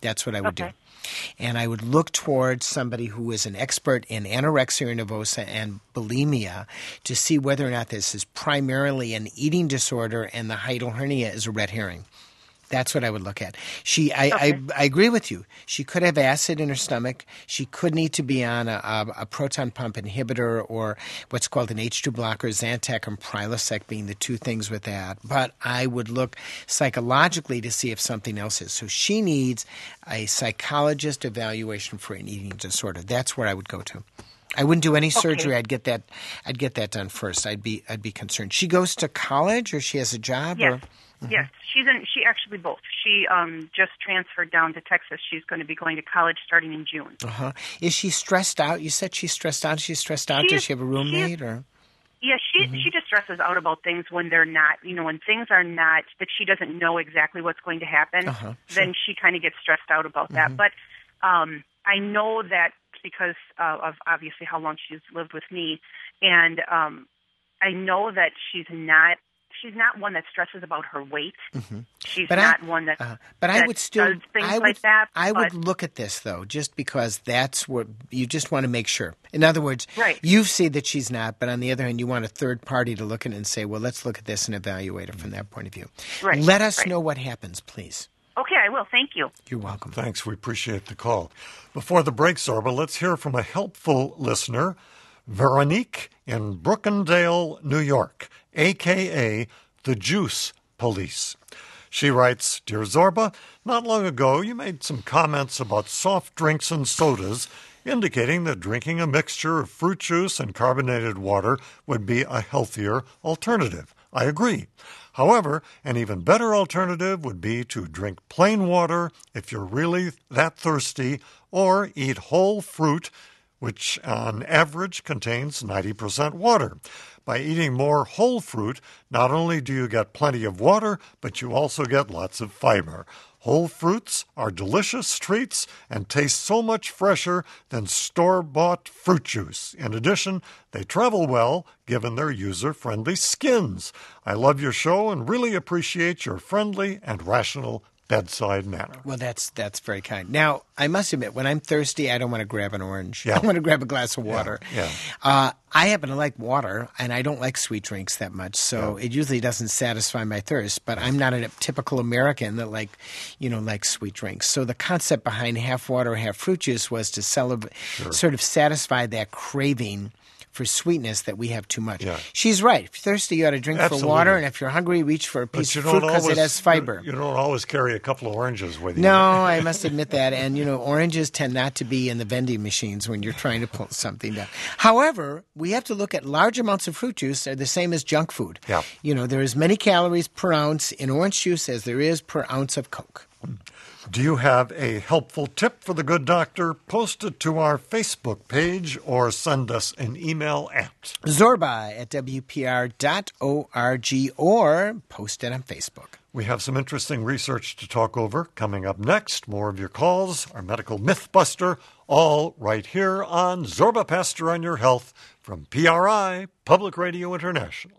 Speaker 2: That's what I would
Speaker 6: Okay.
Speaker 2: do. And I would look towards somebody who is an expert in anorexia nervosa and bulimia to see whether or not this is primarily an eating disorder and the hiatal hernia is a red herring. That's what I would look at. She, I,
Speaker 6: Okay.
Speaker 2: I, I agree with you. She could have acid in her stomach. She could need to be on a, a, a proton pump inhibitor or what's called an H two blocker, Zantac and Prilosec being the two things with that. But I would look psychologically to see if something else is. So she needs a psychologist evaluation for an eating disorder. That's where I would go to. I wouldn't do any surgery.
Speaker 6: Okay.
Speaker 2: I'd get that. I'd get that done first. I'd be. I'd be concerned. She goes to college, or she has a job.
Speaker 6: Yes.
Speaker 2: Or?
Speaker 6: Yes, she's in. She actually both. She um, just transferred down to Texas. She's going to be going to college starting in June.
Speaker 2: Uh huh. Is she stressed out? You said she's stressed out. Is she stressed out?
Speaker 6: She
Speaker 2: Does
Speaker 6: is-
Speaker 2: she have a
Speaker 6: she
Speaker 2: roommate
Speaker 6: is-
Speaker 2: or?
Speaker 6: Yeah, she
Speaker 2: Mm-hmm.
Speaker 6: she just stresses out about things when they're not. You know, when things are not that she doesn't know exactly what's going to happen.
Speaker 2: Uh-huh, sure.
Speaker 6: Then she kind of gets stressed out about
Speaker 2: Mm-hmm.
Speaker 6: that. But um, I know that because uh, of obviously how long she's lived with me, and um, I know that she's not. She's not one that stresses about her weight. Mm-hmm. She's
Speaker 2: But
Speaker 6: not
Speaker 2: I,
Speaker 6: one that.
Speaker 2: uh, but I
Speaker 6: that
Speaker 2: would still.
Speaker 6: does things
Speaker 2: I would.
Speaker 6: like that.
Speaker 2: I
Speaker 6: but,
Speaker 2: would look at this though, just because that's what you just want to make sure. In other words,
Speaker 6: Right.
Speaker 2: you see that she's not, but on the other hand, you want a third party to look at it and say, "Well, let's look at this and evaluate it from that point of view."
Speaker 6: Right,
Speaker 2: Let us
Speaker 6: right.
Speaker 2: know what happens, please.
Speaker 6: Okay, I will. Thank you.
Speaker 2: You're welcome.
Speaker 1: Thanks. We appreciate the call. Before the break, Zorba, let's hear from a helpful listener, Veronique in Brookendale, New York, a k a the Juice Police. She writes, Dear Zorba, not long ago you made some comments about soft drinks and sodas, indicating that drinking a mixture of fruit juice and carbonated water would be a healthier alternative. I agree. However, an even better alternative would be to drink plain water if you're really that thirsty, or eat whole fruit, which on average contains ninety percent water. By eating more whole fruit, not only do you get plenty of water, but you also get lots of fiber. Whole fruits are delicious treats and taste so much fresher than store-bought fruit juice. In addition, they travel well, given their user-friendly skins. I love your show and really appreciate your friendly and rational bedside manner.
Speaker 2: Well, that's that's very kind. Now, I must admit, when I'm thirsty, I don't want to grab an orange.
Speaker 1: Yeah.
Speaker 2: I want to grab a glass of water.
Speaker 1: Yeah, yeah.
Speaker 2: Uh, I happen to like water, and I don't like sweet drinks that much, so
Speaker 1: Yeah.
Speaker 2: it usually doesn't satisfy my thirst. But I'm not a typical American that like, you know, likes sweet drinks. So the concept behind half water, half fruit juice was to celebrate, sort of satisfy that craving for sweetness that we have too much.
Speaker 1: Yeah.
Speaker 2: She's right. If you're thirsty, you ought to drink
Speaker 1: Absolutely.
Speaker 2: for water, and if you're hungry, reach for a
Speaker 1: But
Speaker 2: piece
Speaker 1: you
Speaker 2: of
Speaker 1: don't
Speaker 2: fruit because
Speaker 1: always
Speaker 2: it has fiber.
Speaker 1: You don't always carry a couple of oranges with you.
Speaker 2: No, I must admit that. And, you know, oranges tend not to be in the vending machines when you're trying to pull something down. However, we have to look at large amounts of fruit juice are the same as junk food.
Speaker 1: Yeah.
Speaker 2: You know, there is many calories per ounce in orange juice as there is per ounce of Coke.
Speaker 1: Do you have a helpful tip for the good doctor? Post it to our Facebook page or send us an email at
Speaker 2: Zorba at W P R dot org or post it on Facebook.
Speaker 1: We have some interesting research to talk over coming up next. More of your calls, our medical mythbuster, all right here on Zorba Pastor on Your Health from P R I, Public Radio International.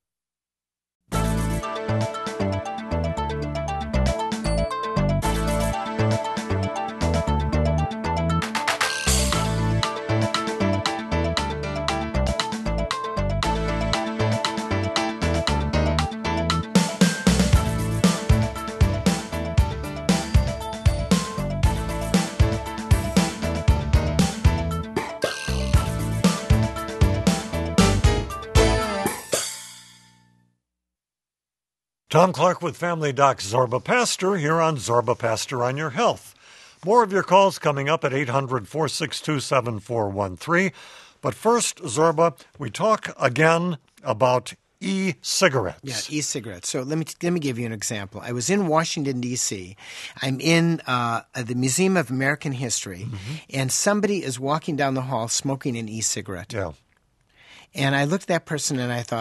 Speaker 1: Tom Clark with Family Doc Zorba Pastor here on Zorba Pastor on Your Health. More of your calls coming up at eight hundred, four six two, seven four one three. But first, Zorba, we talk again about e-cigarettes.
Speaker 2: Yeah, e-cigarettes. So let me let me give you an example. I was in Washington, D C I'm in uh, the Museum of American History,
Speaker 1: Mm-hmm.
Speaker 2: and somebody is walking down the hall smoking an e-cigarette.
Speaker 1: Yeah.
Speaker 2: And I looked at that person and I thought,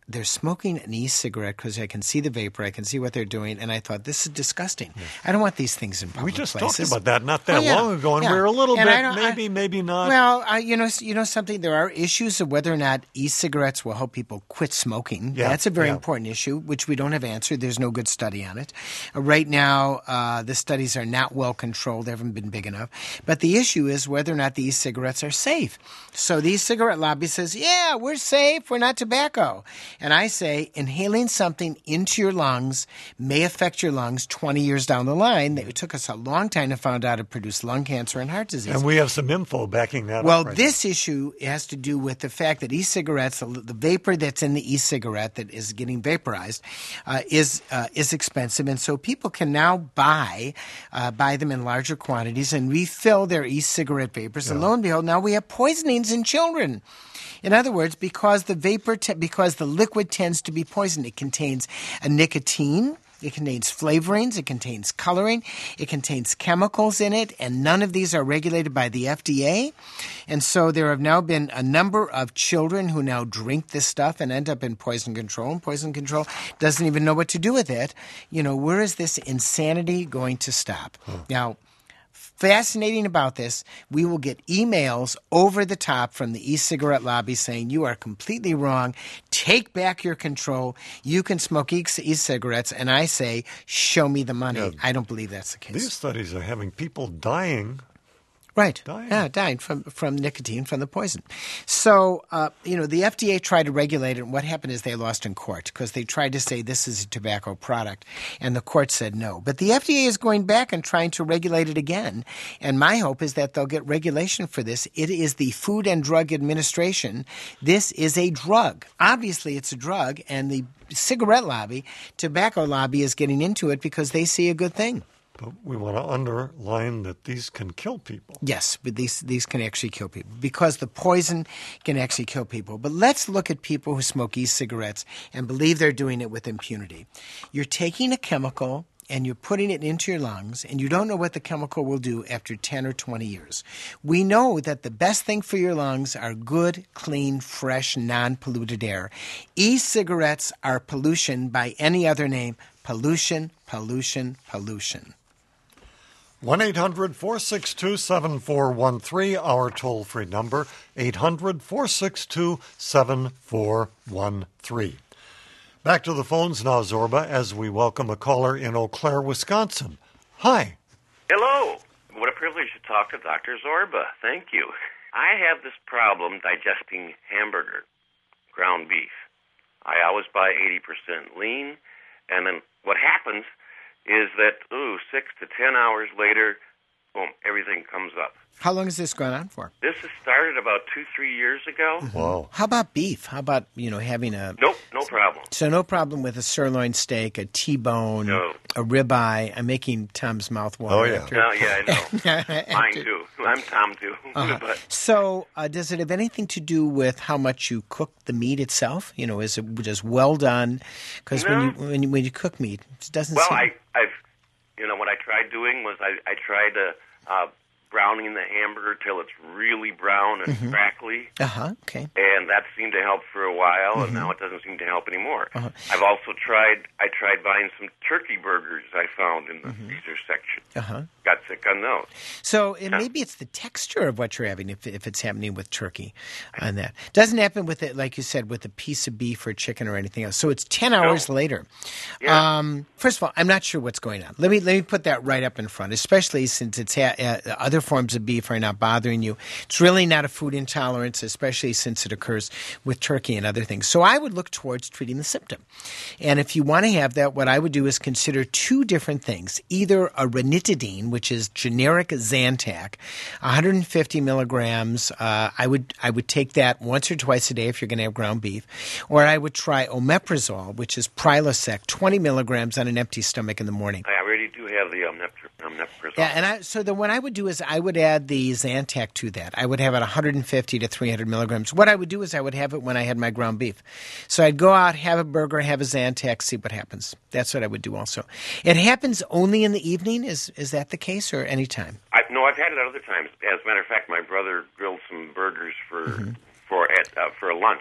Speaker 2: they're smoking an e-cigarette because I can see the vapor, I can see what they're doing, and I thought, this is disgusting. Yeah. I don't want these things in public
Speaker 1: We just
Speaker 2: places.
Speaker 1: talked about that not that
Speaker 2: oh, yeah.
Speaker 1: long ago, and
Speaker 2: yeah.
Speaker 1: we were a little
Speaker 2: and
Speaker 1: bit, maybe, I, maybe not.
Speaker 2: Well, I, you know, you know something, there are issues of whether or not e-cigarettes will help people quit smoking.
Speaker 1: Yeah.
Speaker 2: That's a very
Speaker 1: yeah.
Speaker 2: important issue, which we don't have answered. There's no good study on it. Uh, right now, uh, the studies are not well controlled. They haven't been big enough. But the issue is whether or not the e-cigarettes are safe. So the e-cigarette lobby says, yeah, we're safe, we're not tobacco. And I say, inhaling something into your lungs may affect your lungs twenty years down the line. It took us a long time to find out it produced lung cancer and heart disease.
Speaker 1: And we have some info backing that
Speaker 2: well,
Speaker 1: up. Well, right
Speaker 2: this
Speaker 1: now.
Speaker 2: issue has to do with the fact that e-cigarettes, the vapor that's in the e-cigarette that is getting vaporized, uh, is uh, is expensive. And so people can now buy uh, buy them in larger quantities and refill their e-cigarette vapors. Yeah. And lo and behold, now we have poisonings in children. In other words, because the vapor, te- because the liquid tends to be poisoned, it contains a nicotine, it contains flavorings, it contains coloring, it contains chemicals in it, and none of these are regulated by the F D A. And so there have now been a number of children who now drink this stuff and end up in poison control, and poison control doesn't even know what to do with it. You know, where is this insanity going to stop? Huh. Now, fascinating about this, we will get emails over the top from the e-cigarette lobby saying you are completely wrong. Take back your control. You can smoke e- e-cigarettes. And I say, show me the money. Yeah, I don't believe that's the case.
Speaker 1: These studies are having people dying.
Speaker 2: Right.
Speaker 1: Dying.
Speaker 2: Yeah, dying from, from nicotine, from the poison. So, uh, you know, the F D A tried to regulate it, and what happened is they lost in court because they tried to say this is a tobacco product, and the court said no. But the F D A is going back and trying to regulate it again, and my hope is that they'll get regulation for this. It is the Food and Drug Administration. This is a drug. Obviously, it's a drug, and the cigarette lobby, tobacco lobby is getting into it because they see a good thing.
Speaker 1: But we want to underline that these can kill people.
Speaker 2: Yes, but these these can actually kill people because the poison can actually kill people. But let's look at people who smoke e-cigarettes and believe they're doing it with impunity. You're taking a chemical and you're putting it into your lungs, and you don't know what the chemical will do after ten or twenty years. We know that the best thing for your lungs are good, clean, fresh, non-polluted air. E-cigarettes are pollution by any other name. Pollution, pollution, pollution.
Speaker 1: one eight hundred four six two seven four one three, our toll-free number, eight hundred four six two seven four one three. Back to the phones now, Zorba, as we welcome a caller in Eau Claire, Wisconsin. Hi.
Speaker 7: Hello. What a privilege to talk to Doctor Zorba. Thank you. I have this problem digesting hamburger, ground beef. I always buy eighty percent lean, and then what happens is that, ooh, six to ten hours later, boom, everything comes up.
Speaker 2: How long has this gone on for?
Speaker 7: This has started about two, three years ago.
Speaker 1: Wow.
Speaker 2: How about beef? How about, you know, having a...
Speaker 7: Nope, no problem.
Speaker 2: So no problem with a sirloin steak, a T-bone,
Speaker 7: no.
Speaker 2: a ribeye. I'm making Tom's mouth water.
Speaker 1: Oh, yeah.
Speaker 2: After.
Speaker 7: No, yeah, I know. Mine, too. I'm Tom, too.
Speaker 2: Uh-huh.
Speaker 7: But
Speaker 2: so uh, does it have anything to do with how much you cook the meat itself? You know, is it just well done? Because
Speaker 7: no.
Speaker 2: when, you, when, you, when you cook meat, it doesn't
Speaker 7: well,
Speaker 2: seem...
Speaker 7: I, I've, you know, what I tried doing was I, I tried to... Uh, browning the hamburger till it's really brown and
Speaker 2: mm-hmm.
Speaker 7: crackly.
Speaker 2: Uh-huh, okay.
Speaker 7: And that seemed to help for a while,
Speaker 2: mm-hmm.
Speaker 7: and now it doesn't seem to help anymore.
Speaker 2: Uh-huh.
Speaker 7: I've also tried, I tried buying some turkey burgers I found in the
Speaker 2: mm-hmm.
Speaker 7: freezer section.
Speaker 2: Uh-huh.
Speaker 7: Got sick on those.
Speaker 2: So it, maybe it's the texture of what you're having if, if it's happening with turkey on that. Doesn't happen with it, like you said, with a piece of beef or chicken or anything else. So it's ten hours
Speaker 7: no.
Speaker 2: later.
Speaker 7: Yeah.
Speaker 2: Um, first of all, I'm not sure what's going on. Let me let me put that right up in front, especially since it's ha- uh, other forms of beef are not bothering you. It's really not a food intolerance, especially since it occurs with turkey and other things. So I would look towards treating the symptom. And if you want to have that, what I would do is consider two different things. Either a ranitidine, which is generic Zantac, one hundred fifty milligrams. Uh, I would I would take that once or twice a day if you're going to have ground beef. Or I would try omeprazole, which is Prilosec, twenty milligrams on an empty stomach in the morning.
Speaker 7: I already do have the omeprazole.
Speaker 2: Yeah, and I, so then what I would do is I would add the Zantac to that. I would have it one hundred fifty to three hundred milligrams. What I would do is I would have it when I had my ground beef. So I'd go out, have a burger, have a Zantac, see what happens. That's what I would do also. It happens only in the evening? Is is that the case, or any time?
Speaker 7: I, no, I've had it other times. As a matter of fact, my brother grilled some burgers for mm-hmm. for at, uh, for a lunch,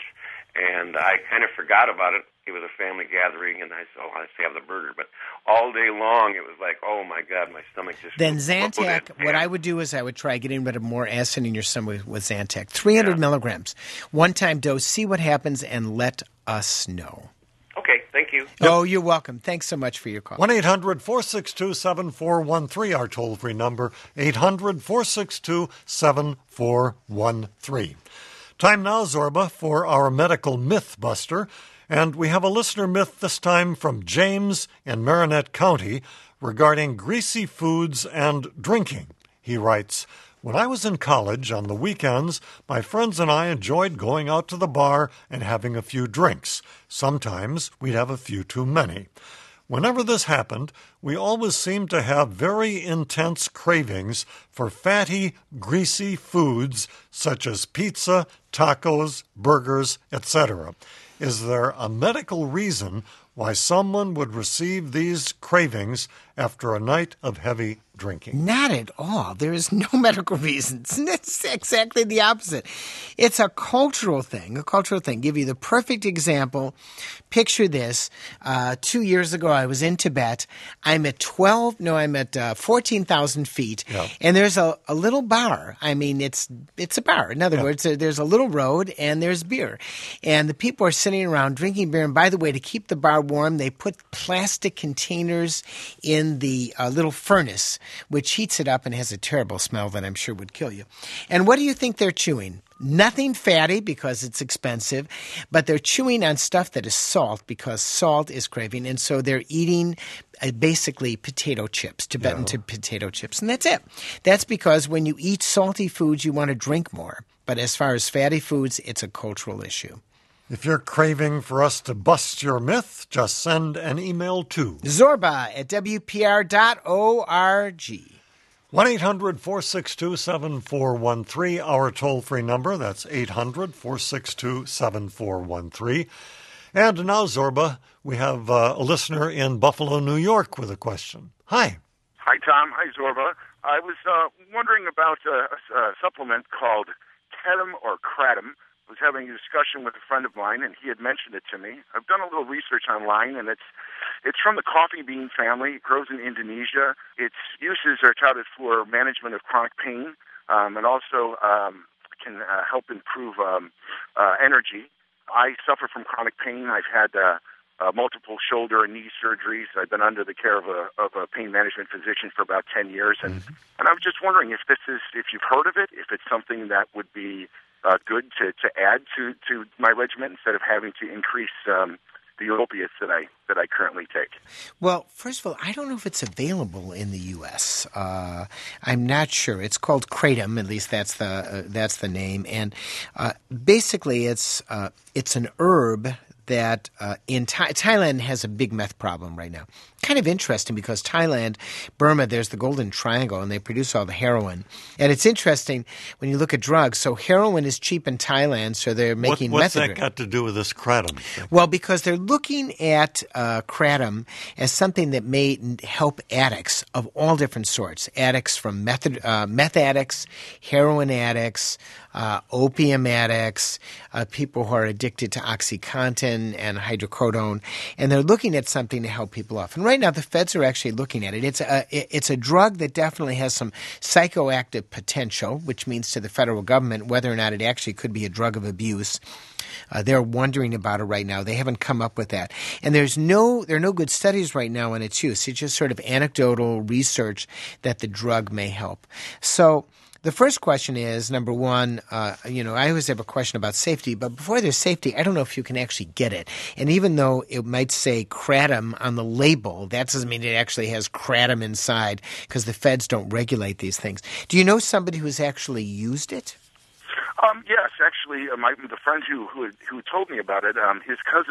Speaker 7: And I kind of forgot about it. It was a family gathering, and I said, oh, let's have the burger. But all day long, it was like, oh, my God, my stomach just...
Speaker 2: Then Zantac, what I would do is I would try getting rid of more acid in your stomach with Zantac. three hundred yeah. milligrams, one-time dose. See what happens and let us know.
Speaker 7: Okay, thank you.
Speaker 2: Yep. Oh, you're welcome. Thanks so much for your call.
Speaker 1: one eight hundred four six two seven four one three, our toll-free number, eight hundred four six two seven four one three. Time now, Zorba, for our medical myth buster. And we have a listener myth this time from James in Marinette County regarding greasy foods and drinking. He writes, when I was in college on the weekends, my friends and I enjoyed going out to the bar and having a few drinks. Sometimes we'd have a few too many. Whenever this happened, we always seemed to have very intense cravings for fatty, greasy foods such as pizza, tacos, burgers, et cetera. Is there a medical reason why someone would receive these cravings after a night of heavy drinking?
Speaker 2: Not at all. There is no medical reason. It's exactly the opposite. It's a cultural thing, a cultural thing. Give you the perfect example. Picture this. Uh, two years ago, I was in Tibet. I'm at twelve, no, I'm at uh, fourteen thousand feet,
Speaker 1: yeah.
Speaker 2: and there's a, a little bar. I mean, it's it's a bar. In other yeah. words, there's a little road, and there's beer. And the people are sitting around drinking beer. And by the way, to keep the bar warm, they put plastic containers in the uh, little furnace, which heats it up and has a terrible smell that I'm sure would kill you. And what do you think they're chewing? Nothing fatty because it's expensive, but they're chewing on stuff that is salt because salt is craving, and so they're eating uh, basically potato chips, Tibetan
Speaker 1: yeah.
Speaker 2: potato chips, and that's it. That's because when you eat salty foods, you want to drink more. But as far as fatty foods, it's a cultural issue.
Speaker 1: If you're craving for us to bust your myth, just send an email to
Speaker 2: Zorba at W P R dot org.
Speaker 1: one eight hundred four six two seven four one three, our toll-free number. That's eight hundred four six two seven four one three. And now, Zorba, we have uh, a listener in Buffalo, New York with a question. Hi.
Speaker 8: Hi, Tom. Hi, Zorba. I was uh, wondering about a, a supplement called Kratom or Kratom. I was having a discussion with a friend of mine, and he had mentioned it to me. I've done a little research online, and it's it's from the coffee bean family. It grows in Indonesia. Its uses are touted for management of chronic pain, um, and also um, can uh, help improve um, uh, energy. I suffer from chronic pain. I've had uh, uh, multiple shoulder and knee surgeries. I've been under the care of a of a pain management physician for about ten years, and mm-hmm. and I was just wondering if this is if you've heard of it, if it's something that would be Uh, good to, to add to, to my regimen instead of having to increase um, the opiates that I that I currently take.
Speaker 2: Well, first of all, I don't know if it's available in the U S. Uh, I'm not sure. It's called Kratom, at least that's the uh, that's the name, and uh, basically it's uh, it's an herb that uh, in Tha- Thailand has a big meth problem right now. Kind of interesting because Thailand, Burma, there's the Golden Triangle, and they produce all the heroin. And it's interesting when you look at drugs. So heroin is cheap in Thailand, so they're making
Speaker 1: what, what's
Speaker 2: meth.
Speaker 1: What's that got to do with this kratom thing?
Speaker 2: Well, because they're looking at uh, kratom as something that may help addicts of all different sorts. Addicts from meth, uh, meth addicts, heroin addicts, uh, opium addicts, uh, people who are addicted to OxyContin and hydrocodone. And they're looking at something to help people off. And right now, the feds are actually looking at it. It's a it's a drug that definitely has some psychoactive potential, which means to the federal government whether or not it actually could be a drug of abuse. Uh, they're wondering about it right now. They haven't come up with that, and there's no there are no good studies right now on its use. It's just sort of anecdotal research that the drug may help. So. The first question is, number one, uh, you know, I always have a question about safety, but before there's safety, I don't know if you can actually get it. And even though it might say kratom on the label, that doesn't mean it actually has kratom inside because the feds don't regulate these things. Do you know somebody who's actually used it?
Speaker 8: Um, yes, actually, uh, my, the friend who, who who told me about it, um, his cousin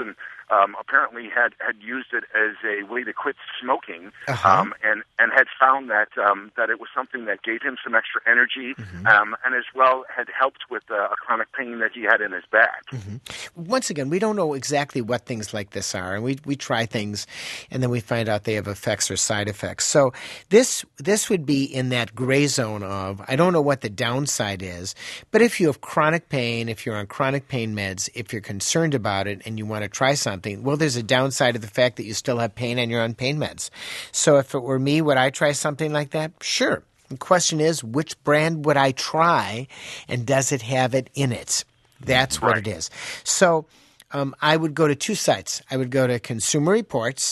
Speaker 8: um, apparently had, had used it as a way to quit smoking,
Speaker 2: uh-huh.
Speaker 8: um, and, and had found that um, that it was something that gave him some extra energy, mm-hmm. um, and as well had helped with uh, a chronic pain that he had in his back.
Speaker 2: Mm-hmm. Once again, we don't know exactly what things like this are, and we, we try things, and then we find out they have effects or side effects. So this this would be in that gray zone of, I don't know what the downside is, but if you have chronic pain, if you're on chronic pain meds, if you're concerned about it and you want to try something, well, there's a downside of the fact that you still have pain and you're on pain meds. So if it were me, would I try something like that? Sure. The question is, which brand would I try, and does it have it in it? That's what
Speaker 8: right.
Speaker 2: it is. So um, I would go to two sites. I would go to Consumer Reports,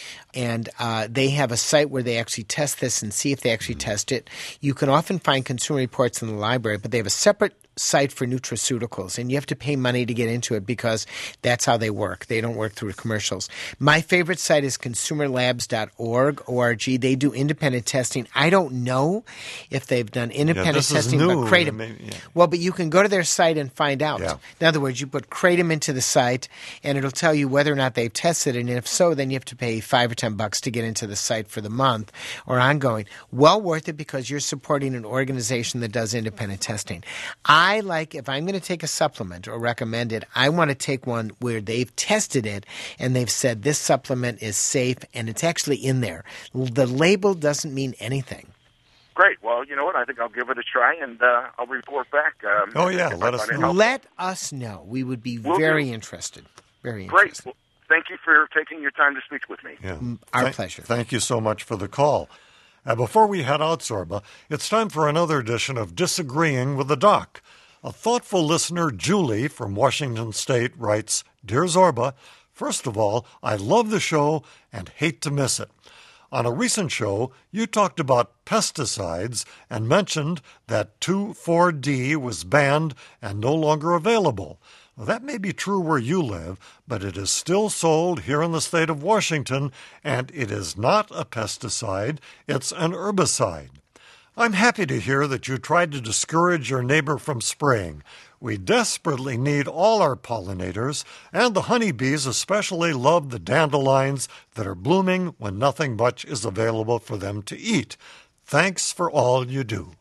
Speaker 2: and uh, they have a site where they actually test this and see if they actually test it. You can often find Consumer Reports in the library, but they have a separate site for nutraceuticals, and you have to pay money to get into it because that's how they work. They don't work through commercials. My favorite site is consumer labs dot org, O R G. They do independent testing. I don't know if they've done independent
Speaker 1: yeah, this
Speaker 2: testing,
Speaker 1: is new.
Speaker 2: but Kratom.
Speaker 1: Maybe, yeah.
Speaker 2: Well, but you can go to their site and find out.
Speaker 1: Yeah.
Speaker 2: In other words, you put Kratom into the site, and it'll tell you whether or not they've tested it, and if so, then you have to pay five or ten bucks to get into the site for the month or ongoing. Well worth it because you're supporting an organization that does independent testing. I like, if I'm going to take a supplement or recommend it, I want to take one where they've tested it and they've said this supplement is safe and it's actually in there. The label doesn't mean anything.
Speaker 8: Great. Well, you know what? I think I'll give it a try, and uh, I'll report back. Um,
Speaker 1: oh, yeah. Let us know.
Speaker 2: Let us know. We would be
Speaker 8: We'll
Speaker 2: very
Speaker 8: do.
Speaker 2: interested. Very
Speaker 8: Great.
Speaker 2: interested.
Speaker 8: Well, thank you for taking your time to speak with me.
Speaker 1: Yeah.
Speaker 2: Our
Speaker 1: Th-
Speaker 2: pleasure.
Speaker 1: Thank you so much for the call. Uh, before we head out, Zorba, it's time for another edition of Disagreeing with the Doc. A thoughtful listener, Julie from Washington State, writes, Dear Zorba, first of all, I love the show and hate to miss it. On a recent show, you talked about pesticides and mentioned that two four D was banned and no longer available. Well, that may be true where you live, but it is still sold here in the state of Washington, and it is not a pesticide, it's an herbicide. I'm happy to hear that you tried to discourage your neighbor from spraying. We desperately need all our pollinators, and the honeybees especially love the dandelions that are blooming when nothing much is available for them to eat. Thanks for all you do.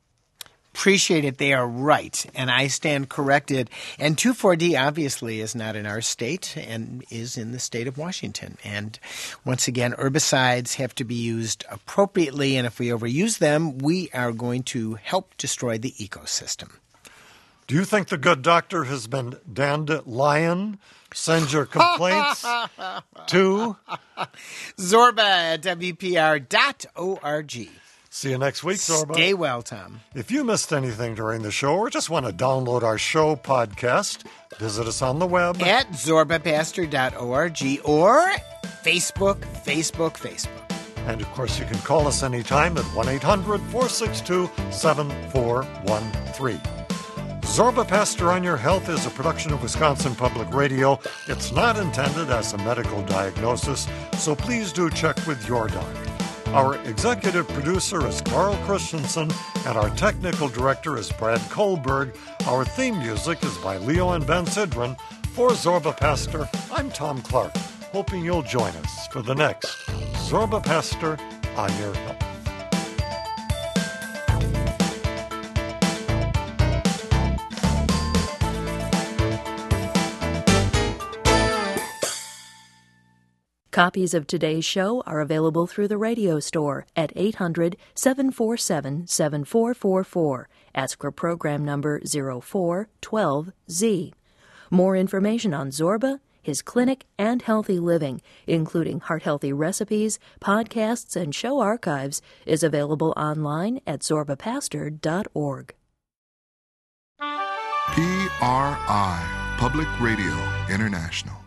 Speaker 2: Appreciate it. They are right, and I stand corrected. And two four D obviously is not in our state and is in the state of Washington. And once again, herbicides have to be used appropriately, and if we overuse them, we are going to help destroy the ecosystem.
Speaker 1: Do you think the good doctor has been dandelion? Send your complaints to
Speaker 2: Zorba at W P R dot org.
Speaker 1: See you next week, Zorba.
Speaker 2: Stay well, Tom.
Speaker 1: If you missed anything during the show or just want to download our show podcast, visit us on the web
Speaker 2: at zorba pastor dot org or Facebook, Facebook, Facebook.
Speaker 1: And, of course, you can call us anytime at one eight hundred four six two seven four one three. Zorba Pastor on Your Health is a production of Wisconsin Public Radio. It's not intended as a medical diagnosis, so please do check with your doctor. Our executive producer is Carl Christensen, and our technical director is Brad Kohlberg. Our theme music is by Leo and Ben Sidran. For Zorba Pastor, I'm Tom Clark, hoping you'll join us for the next Zorba Pastor on Your Health.
Speaker 9: Copies of today's show are available through the radio store at eight hundred seven four seven seven four four four. Ask for program number zero four one two Z. More information on Zorba, his clinic, and healthy living, including heart-healthy recipes, podcasts, and show archives, is available online at zorba pastor dot org.
Speaker 10: P R I, Public Radio International.